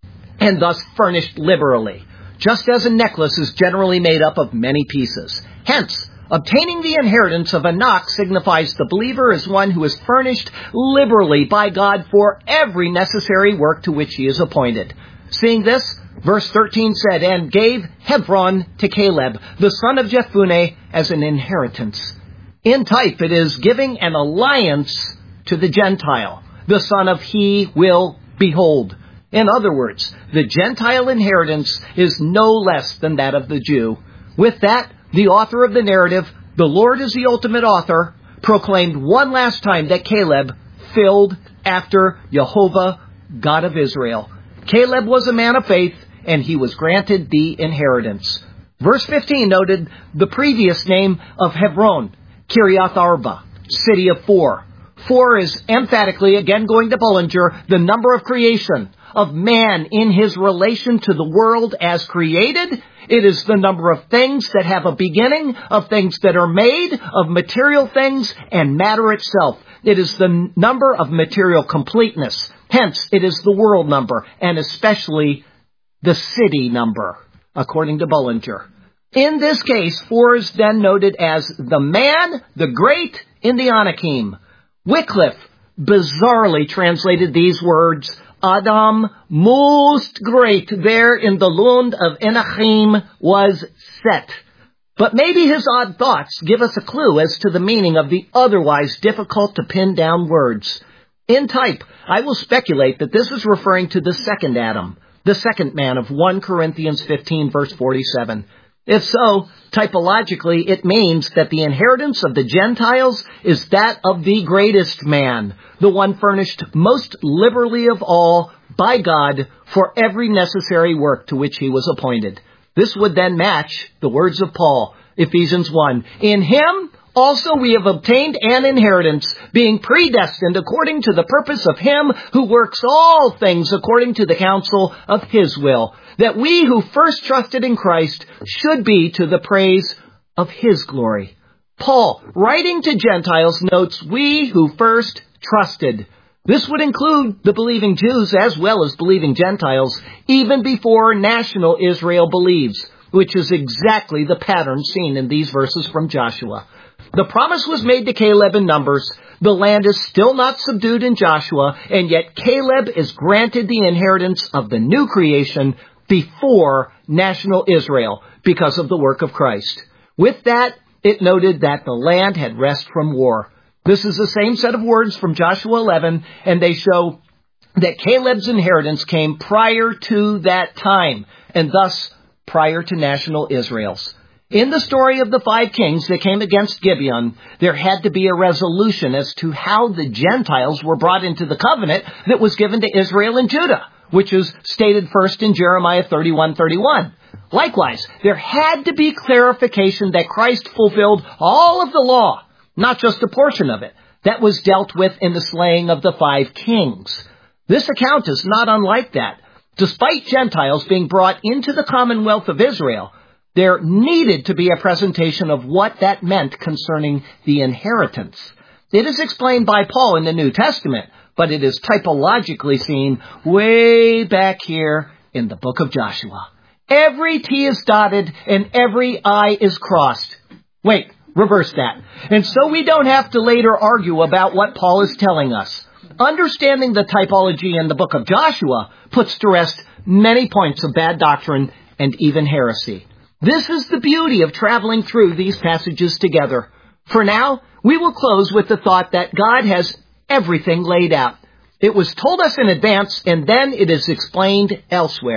and thus furnished liberally, just as a necklace is generally made up of many pieces. Hence, obtaining the inheritance of anak signifies the believer is one who is furnished liberally by God for every necessary work to which he is appointed. Seeing this, verse 13 said, "And gave Hebron to Caleb, the son of Jephunneh, as an inheritance." In type, it is giving an alliance to the Gentile, the son of he will behold. In other words, the Gentile inheritance is no less than that of the Jew. With that, the author of the narrative, the Lord is the ultimate author, proclaimed one last time that Caleb filled after Jehovah, God of Israel. Caleb was a man of faith, and he was granted the inheritance. Verse 15 noted the previous name of Hebron, Kiriath Arba, city of four. Four is emphatically, again going to Bullinger, the number of creation, of man in his relation to the world as created. It is the number of things that have a beginning, of things that are made, of material things, and matter itself. It is the number of material completeness. Hence, it is the world number, and especially the city number, according to Bullinger. In this case, 4 is then noted as the man, the great, in the Anakim. Wycliffe bizarrely translated these words, Adam, most great, there in the Lund of Enachim was set. But maybe his odd thoughts give us a clue as to the meaning of the otherwise difficult to pin down words. In type, I will speculate that this is referring to the second Adam, the second man of 1 Corinthians 15, verse 47. If so, typologically, it means that the inheritance of the Gentiles is that of the greatest man, the one furnished most liberally of all by God for every necessary work to which he was appointed. This would then match the words of Paul, Ephesians 1. In him also we have obtained an inheritance, being predestined according to the purpose of him who works all things according to the counsel of his will, that we who first trusted in Christ should be to the praise of his glory. Paul, writing to Gentiles, notes, we who first trusted. This would include the believing Jews as well as believing Gentiles, even before national Israel believes, which is exactly the pattern seen in these verses from Joshua. The promise was made to Caleb in Numbers. The land is still not subdued in Joshua, and yet Caleb is granted the inheritance of the new creation before national Israel because of the work of Christ. With that, it noted that the land had rest from war. This is the same set of words from Joshua 11, and they show that Caleb's inheritance came prior to that time, and thus prior to national Israel's. In the story of the 5 kings that came against Gibeon, there had to be a resolution as to how the Gentiles were brought into the covenant that was given to Israel and Judah, which is stated first in Jeremiah 31:31. Likewise, there had to be clarification that Christ fulfilled all of the law, not just a portion of it, that was dealt with in the slaying of the 5 kings. This account is not unlike that. Despite Gentiles being brought into the commonwealth of Israel, there needed to be a presentation of what that meant concerning the inheritance. It is explained by Paul in the New Testament, but it is typologically seen way back here in the book of Joshua. Every T is dotted and every I is crossed. Wait, reverse that. And so we don't have to later argue about what Paul is telling us. Understanding the typology in the book of Joshua puts to rest many points of bad doctrine and even heresy. This is the beauty of traveling through these passages together. For now, we will close with the thought that God has everything laid out. It was told us in advance, and then it is explained elsewhere.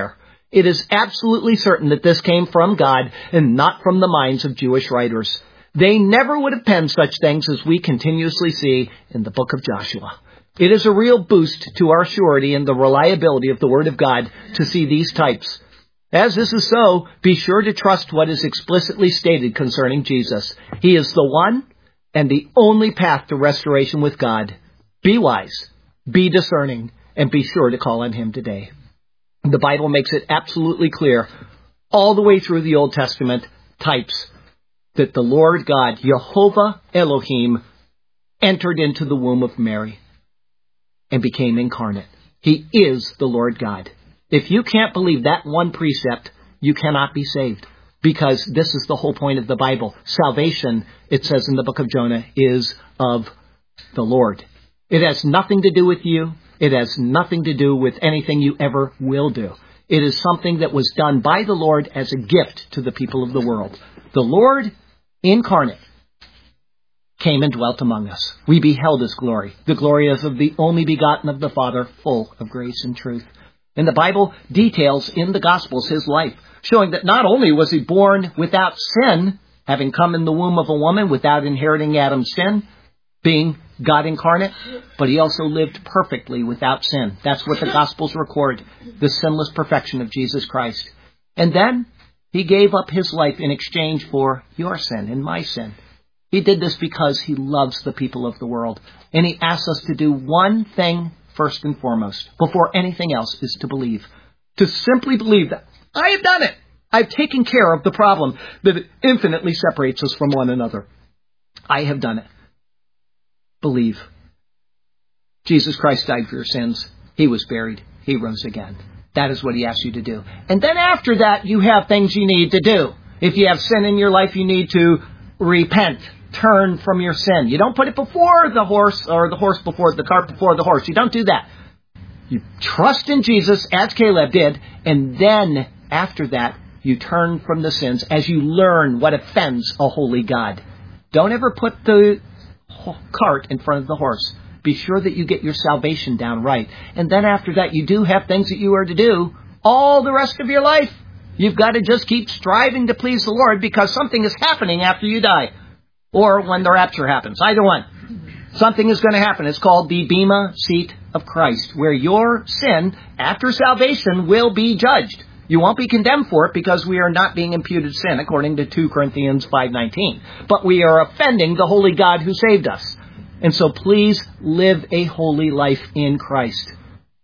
It is absolutely certain that this came from God and not from the minds of Jewish writers. They never would have penned such things as we continuously see in the book of Joshua. It is a real boost to our surety and the reliability of the Word of God to see these types. As this is so, be sure to trust what is explicitly stated concerning Jesus. He is the one and the only path to restoration with God. Be wise, be discerning, and be sure to call on Him today. The Bible makes it absolutely clear, all the way through the Old Testament, types, that the Lord God, Jehovah Elohim, entered into the womb of Mary and became incarnate. He is the Lord God. If you can't believe that one precept, you cannot be saved. Because this is the whole point of the Bible. Salvation, it says in the book of Jonah, is of the Lord. It has nothing to do with you. It has nothing to do with anything you ever will do. It is something that was done by the Lord as a gift to the people of the world. The Lord incarnate came and dwelt among us. We beheld His glory. The glory as of the only begotten of the Father, full of grace and truth. And the Bible details in the Gospels His life, showing that not only was He born without sin, having come in the womb of a woman without inheriting Adam's sin, being God incarnate, but He also lived perfectly without sin. That's what the Gospels record, the sinless perfection of Jesus Christ. And then He gave up His life in exchange for your sin and my sin. He did this because He loves the people of the world. And He asks us to do one thing first and foremost, before anything else, is to believe. To simply believe that I have done it. I've taken care of the problem that infinitely separates us from one another. I have done it. Believe. Jesus Christ died for your sins. He was buried. He rose again. That is what He asks you to do. And then after that, you have things you need to do. If you have sin in your life, you need to repent. Turn from your sin. You don't put it before the horse, or the horse before the cart before the horse. You don't do that. You trust in Jesus, as Caleb did, and then after that, you turn from the sins as you learn what offends a holy God. Don't ever put the cart in front of the horse. Be sure that you get your salvation down right. And then after that, you do have things that you are to do all the rest of your life. You've got to just keep striving to please the Lord, because something is happening after you die. Or when the rapture happens. Either one. Something is going to happen. It's called the Bema Seat of Christ, where your sin, after salvation, will be judged. You won't be condemned for it, because we are not being imputed sin, according to 2 Corinthians 5:19. But we are offending the holy God who saved us. And so please live a holy life in Christ.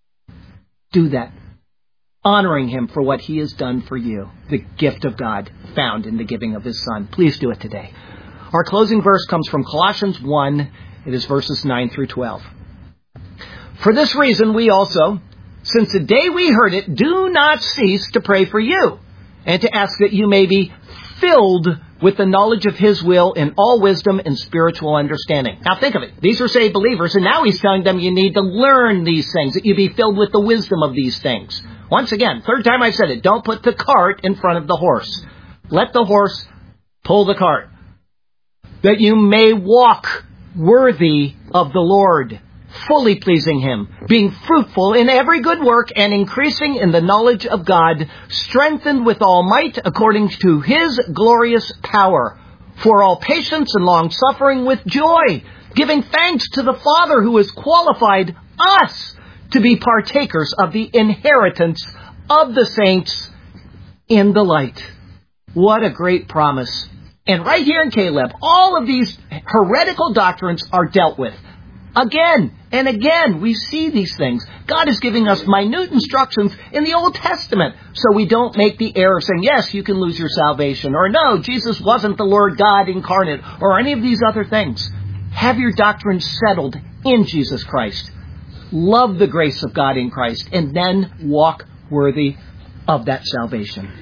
Do that. Honoring Him for what He has done for you. The gift of God found in the giving of His Son. Please do it today. Our closing verse comes from Colossians 1. It is verses 9 through 12. For this reason we also, since the day we heard it, do not cease to pray for you, and to ask that you may be filled with the knowledge of His will in all wisdom and spiritual understanding. Now think of it. These are saved believers, and now He's telling them you need to learn these things, that you be filled with the wisdom of these things. Once again, third time I've said it, don't put the cart in front of the horse. Let the horse pull the cart. That you may walk worthy of the Lord, fully pleasing Him, being fruitful in every good work and increasing in the knowledge of God, strengthened with all might according to His glorious power, for all patience and long-suffering with joy, giving thanks to the Father who has qualified us to be partakers of the inheritance of the saints in the light. What a great promise. And right here in Caleb, all of these heretical doctrines are dealt with. Again and again, we see these things. God is giving us minute instructions in the Old Testament, so we don't make the error of saying, yes, you can lose your salvation, or no, Jesus wasn't the Lord God incarnate, or any of these other things. Have your doctrine settled in Jesus Christ. Love the grace of God in Christ, and then walk worthy of that salvation.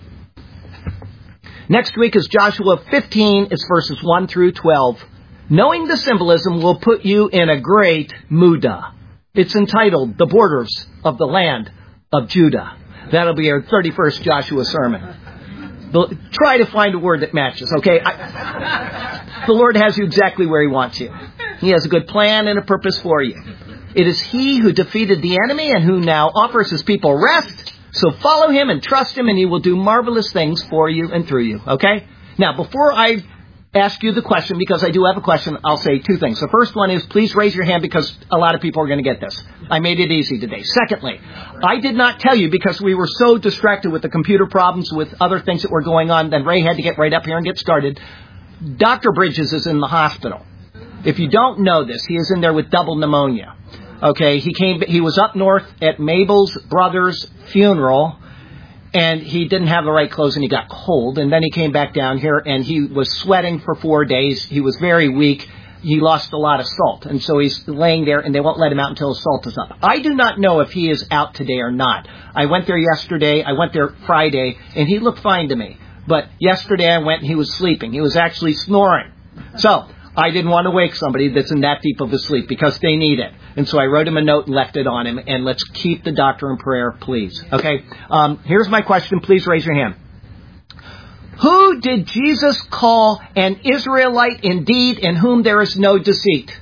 Next week is Joshua 15. It's verses 1 through 12. Knowing the symbolism will put you in a great muda. It's entitled, The Borders of the Land of Judah. That'll be our 31st Joshua sermon. Try to find a word that matches, okay? The Lord has you exactly where He wants you. He has a good plan and a purpose for you. It is He who defeated the enemy and who now offers His people rest So follow him and trust him, and he will do marvelous things for you and through you. Okay? Now, before I ask you the question, because I do have a question, I'll say two things. The first one is, please raise your hand because a lot of people are going to get this. I made it easy today. Secondly, I did not tell you because we were so distracted with the computer problems, with other things that were going on, then Ray had to get right up here and get started. Dr. Bridges is in the hospital. If you don't know this, he is in there with double pneumonia. Okay, he was up north at Mabel's brother's funeral, and he didn't have the right clothes and he got cold, and then he came back down here and he was sweating for 4 days. He was very weak. He lost a lot of salt, and so he's laying there and they won't let him out until his salt is up. I do not know if he is out today or not. I went there yesterday, I went there Friday, and he looked fine to me. But yesterday I went and he was sleeping. He was actually snoring. So I didn't want to wake somebody that's in that deep of a sleep because they need it. And so I wrote him a note and left it on him. And let's keep the doctor in prayer, please. Okay? Here's my question. Please raise your hand. Who did Jesus call an Israelite indeed in whom there is no deceit?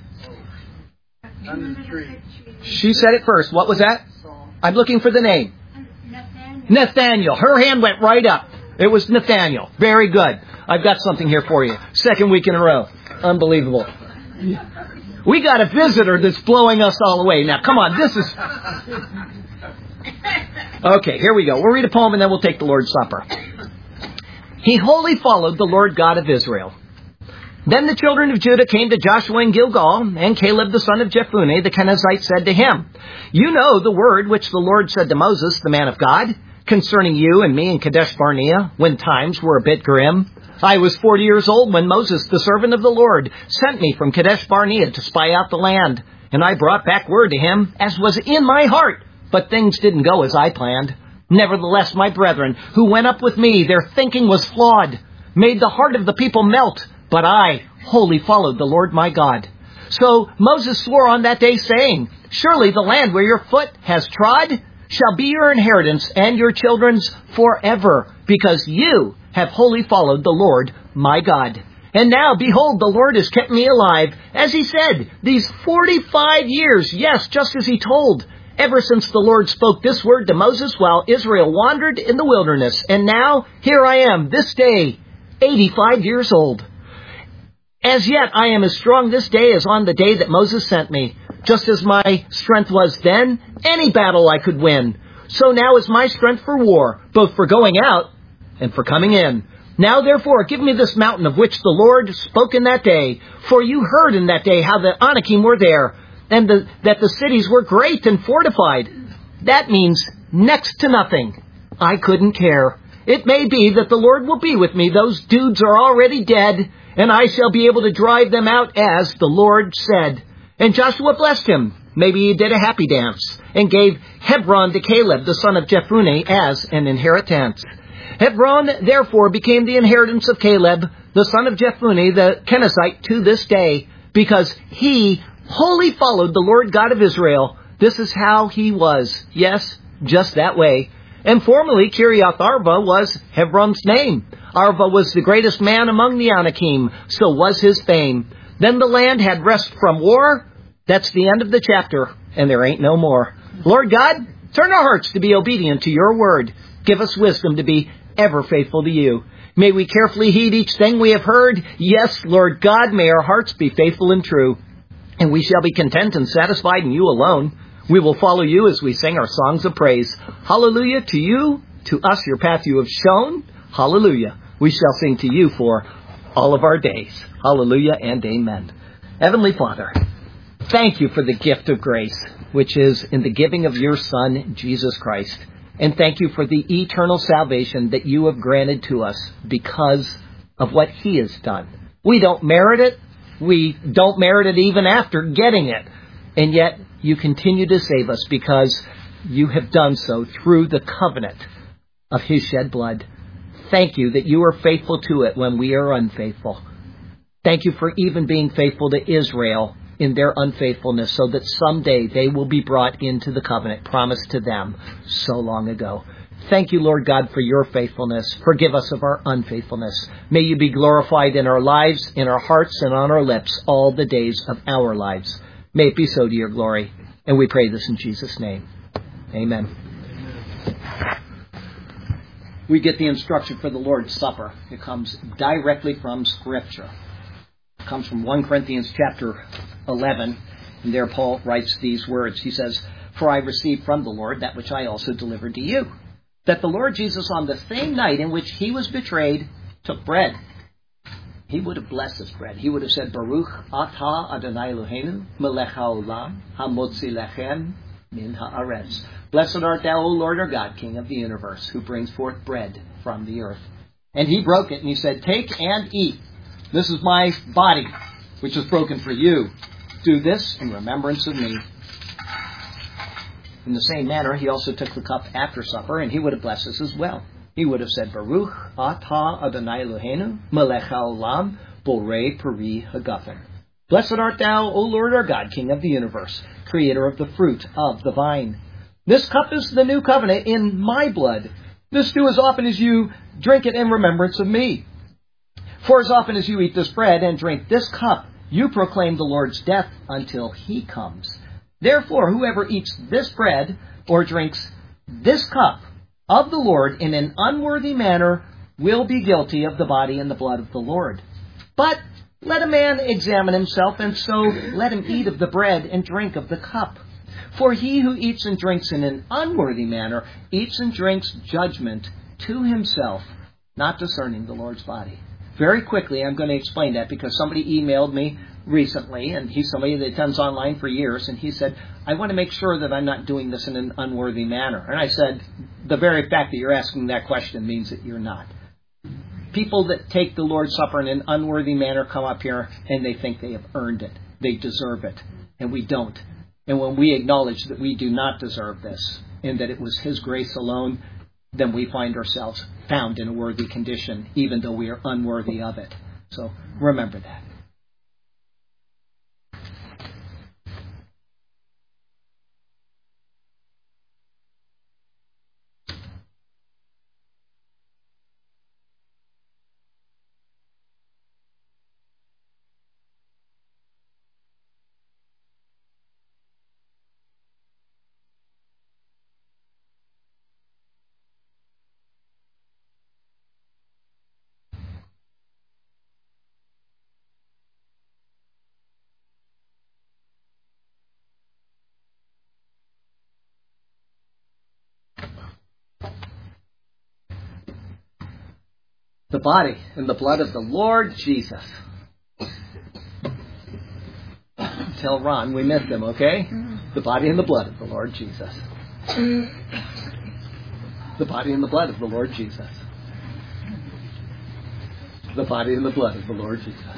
She said it first. What was that? I'm looking for the name. Nathaniel. Her hand went right up. It was Nathaniel. Very good. I've got something here for you. Second week in a row. Unbelievable. We got a visitor that's blowing us all away. Now, come on. This is... Okay, here we go. We'll read a poem and then we'll take the Lord's Supper. He wholly followed the Lord God of Israel. Then the children of Judah came to Joshua in Gilgal, and Caleb the son of Jephunneh the Kenizzite said to him, You know the word which the Lord said to Moses, the man of God, concerning you and me in Kadesh Barnea, when times were a bit grim. I was 40 years old when Moses, the servant of the Lord, sent me from Kadesh Barnea to spy out the land. And I brought back word to him, as was in my heart. But things didn't go as I planned. Nevertheless, my brethren, who went up with me, their thinking was flawed, made the heart of the people melt. But I wholly followed the Lord my God. So Moses swore on that day, saying, Surely the land where your foot has trod shall be your inheritance and your children's forever, because you have wholly followed the Lord my God. And now, behold, the Lord has kept me alive, as he said, these 45 years, yes, just as he told, ever since the Lord spoke this word to Moses while Israel wandered in the wilderness. And now, here I am, this day, 85 years old. As yet, I am as strong this day as on the day that Moses sent me. Just as my strength was then, any battle I could win. So now is my strength for war, both for going out and for coming in. Now, therefore, give me this mountain of which the Lord spoke in that day. For you heard in that day how the Anakim were there, and that the cities were great and fortified. That means next to nothing. I couldn't care. It may be that the Lord will be with me. Those dudes are already dead, and I shall be able to drive them out as the Lord said. And Joshua blessed him. Maybe he did a happy dance, and gave Hebron to Caleb, the son of Jephunneh, as an inheritance. Hebron, therefore, became the inheritance of Caleb, the son of Jephunneh, the Kenizzite, to this day, because he wholly followed the Lord God of Israel. This is how he was. Yes, just that way. And formerly, Kiriath Arba was Hebron's name. Arba was the greatest man among the Anakim, so was his fame. Then the land had rest from war. That's the end of the chapter, and there ain't no more. Lord God, turn our hearts to be obedient to your word. Give us wisdom to be ever faithful to you. May we carefully heed each thing we have heard. Yes, Lord God, may our hearts be faithful and true. And we shall be content and satisfied in you alone. We will follow you as we sing our songs of praise. Hallelujah to you, to us your path you have shown. Hallelujah. We shall sing to you for all of our days. Hallelujah and amen. Heavenly Father, thank you for the gift of grace, which is in the giving of your Son, Jesus Christ. And thank you for the eternal salvation that you have granted to us because of what he has done. We don't merit it. We don't merit it even after getting it. And yet you continue to save us because you have done so through the covenant of his shed blood. Thank you that you are faithful to it when we are unfaithful. Thank you for even being faithful to Israel in their unfaithfulness, so that someday they will be brought into the covenant promised to them so long ago. Thank you, Lord God, for your faithfulness. Forgive us of our unfaithfulness. May you be glorified in our lives, in our hearts, and on our lips all the days of our lives. May it be so to your glory. And we pray this in Jesus' name. Amen. we get the instruction for the Lord's Supper. It comes directly from Scripture. It comes from 1 Corinthians chapter 11. And there Paul writes these words. He says, "For I received from the Lord that which I also delivered to you, that the Lord Jesus on the same night in which he was betrayed took bread. He would have blessed this bread. He would have said, Baruch atah Adonai Eloheinu melech haolam hamotzi lechem min haaretz. Blessed art thou, O Lord our God, King of the universe, who brings forth bread from the earth. And he broke it and he said, Take and eat. This is my body, which is broken for you. Do this in remembrance of me." In the same manner, he also took the cup after supper, and he would have blessed us as well. He would have said, Baruch atah Adonai Eloheinu melech haolam borei peri hagafen. Blessed art thou, O Lord our God, King of the universe, creator of the fruit of the vine. This cup is the new covenant in my blood. This do as often as you drink it in remembrance of me. For as often as you eat this bread and drink this cup, you proclaim the Lord's death until he comes. Therefore, whoever eats this bread or drinks this cup of the Lord in an unworthy manner will be guilty of the body and the blood of the Lord. But let a man examine himself, and so let him eat of the bread and drink of the cup. For he who eats and drinks in an unworthy manner eats and drinks judgment to himself, not discerning the Lord's body. Very quickly, I'm going to explain that because somebody emailed me recently, and he's somebody that attends online for years, and he said, I want to make sure that I'm not doing this in an unworthy manner. And I said, the very fact that you're asking that question means that you're not. People that take the Lord's Supper in an unworthy manner come up here and they think they have earned it. They deserve it. And we don't. And when we acknowledge that we do not deserve this and that it was His grace alone, then we find ourselves found in a worthy condition, even though we are unworthy of it. So remember that. The body and the blood of the Lord Jesus. Tell Ron we met them, okay? The body and the blood of the Lord Jesus. The body and the blood of the Lord Jesus. The body and the blood of the Lord Jesus.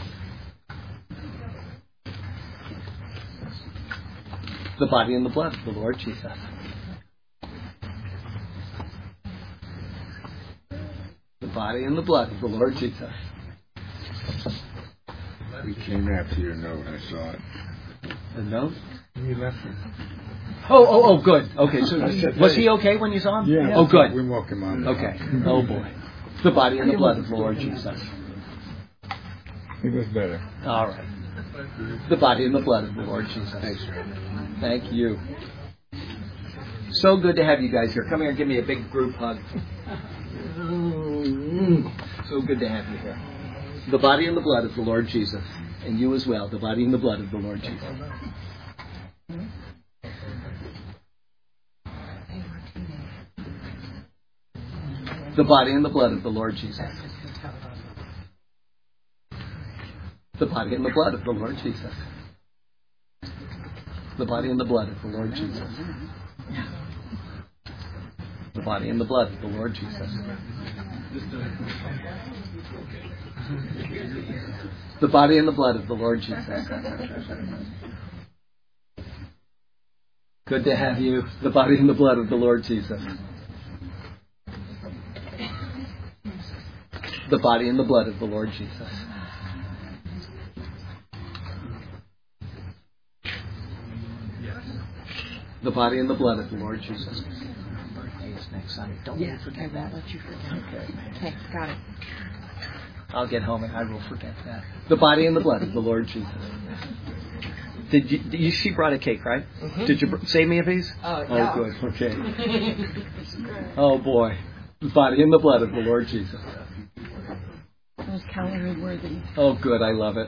The body and the blood of the Lord Jesus. The body and the blood of the Lord Jesus. We came after your note. I saw it. The note? You left it. Oh, good. Okay, so was he okay when you saw him? Yeah. Oh, good. We woke him up. Okay. Oh, boy. The body and the blood of the Lord Jesus. He was better. All right. The body and the blood of the Lord Jesus. Thanks, sir. Thank you. So good to have you guys here. Come here and give me a big group hug. So good to have you here. The body and the blood of the Lord Jesus. And you as well. The body and the blood of the Lord Jesus. The body and the blood of the Lord Jesus. The body and the blood of the Lord Jesus. The body and the blood of the Lord Jesus. The body and the blood of the Lord Jesus. The body and the blood of the Lord Jesus. Good to have you. The body and the blood of the Lord Jesus. The body and the blood of the Lord Jesus. The body and the blood of the Lord Jesus. Birthday is next Sunday. Don't forget that. Let you forget. Okay. Okay, got it. I'll get home and I will forget that. The body and the blood of the Lord Jesus. She brought a cake, right? Mm-hmm. Did you save me a piece? Yeah. Oh, good. Okay. Oh, boy. The body and the blood of the Lord Jesus. Most calorie worthy. Oh, good. I love it.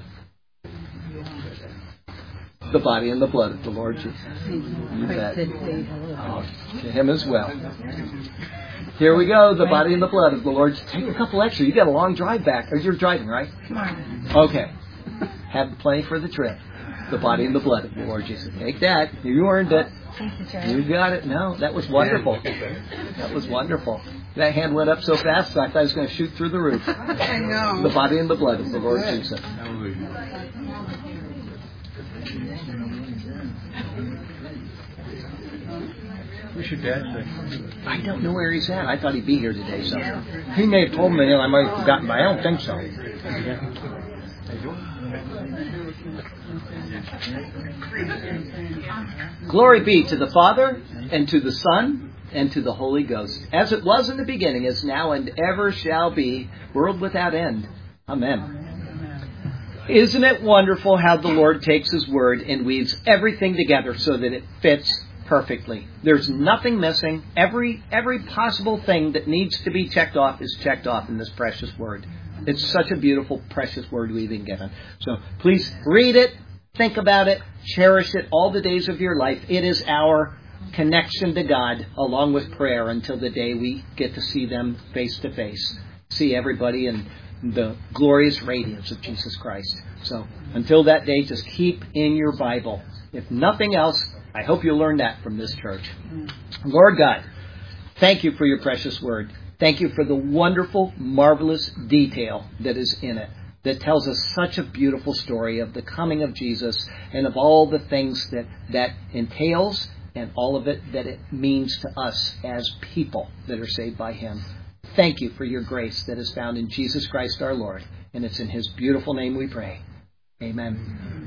The body and the blood of the Lord Jesus. You bet. Oh, to him as well. Here we go. The body and the blood of the Lord. Take a couple extra. You got a long drive back. Or you're driving, right? Okay. Have plenty for the trip. The body and the blood of the Lord Jesus. Take that. You earned it. You got it. No, that was wonderful. That was wonderful. That hand went up so fast, I thought I was going to shoot through the roof. I know. The body and the blood of the Lord Jesus. We should dance. I don't know where he's at. I thought he'd be here today, so he may have told me, and I might have forgotten, but I don't think so. Glory be to the Father, and to the Son, and to the Holy Ghost, as it was in the beginning, is now, and ever shall be, world without end. Amen. Isn't it wonderful how the Lord takes His Word and weaves everything together so that it fits perfectly? There's nothing missing. Every possible thing that needs to be checked off is checked off in this precious Word. It's such a beautiful, precious Word we've been given. So please read it, think about it, cherish it all the days of your life. It is our connection to God, along with prayer, until the day we get to see them face to face. See everybody in the glorious radiance of Jesus Christ. So until that day, just keep in your Bible. If nothing else, I hope you'll learn that from this church. Lord God, thank you for your precious Word. Thank you for the wonderful, marvelous detail that is in it, that tells us such a beautiful story of the coming of Jesus and of all the things that entails, and all of it that it means to us as people that are saved by Him. Thank you for your grace that is found in Jesus Christ our Lord. And it's in His beautiful name we pray. Amen.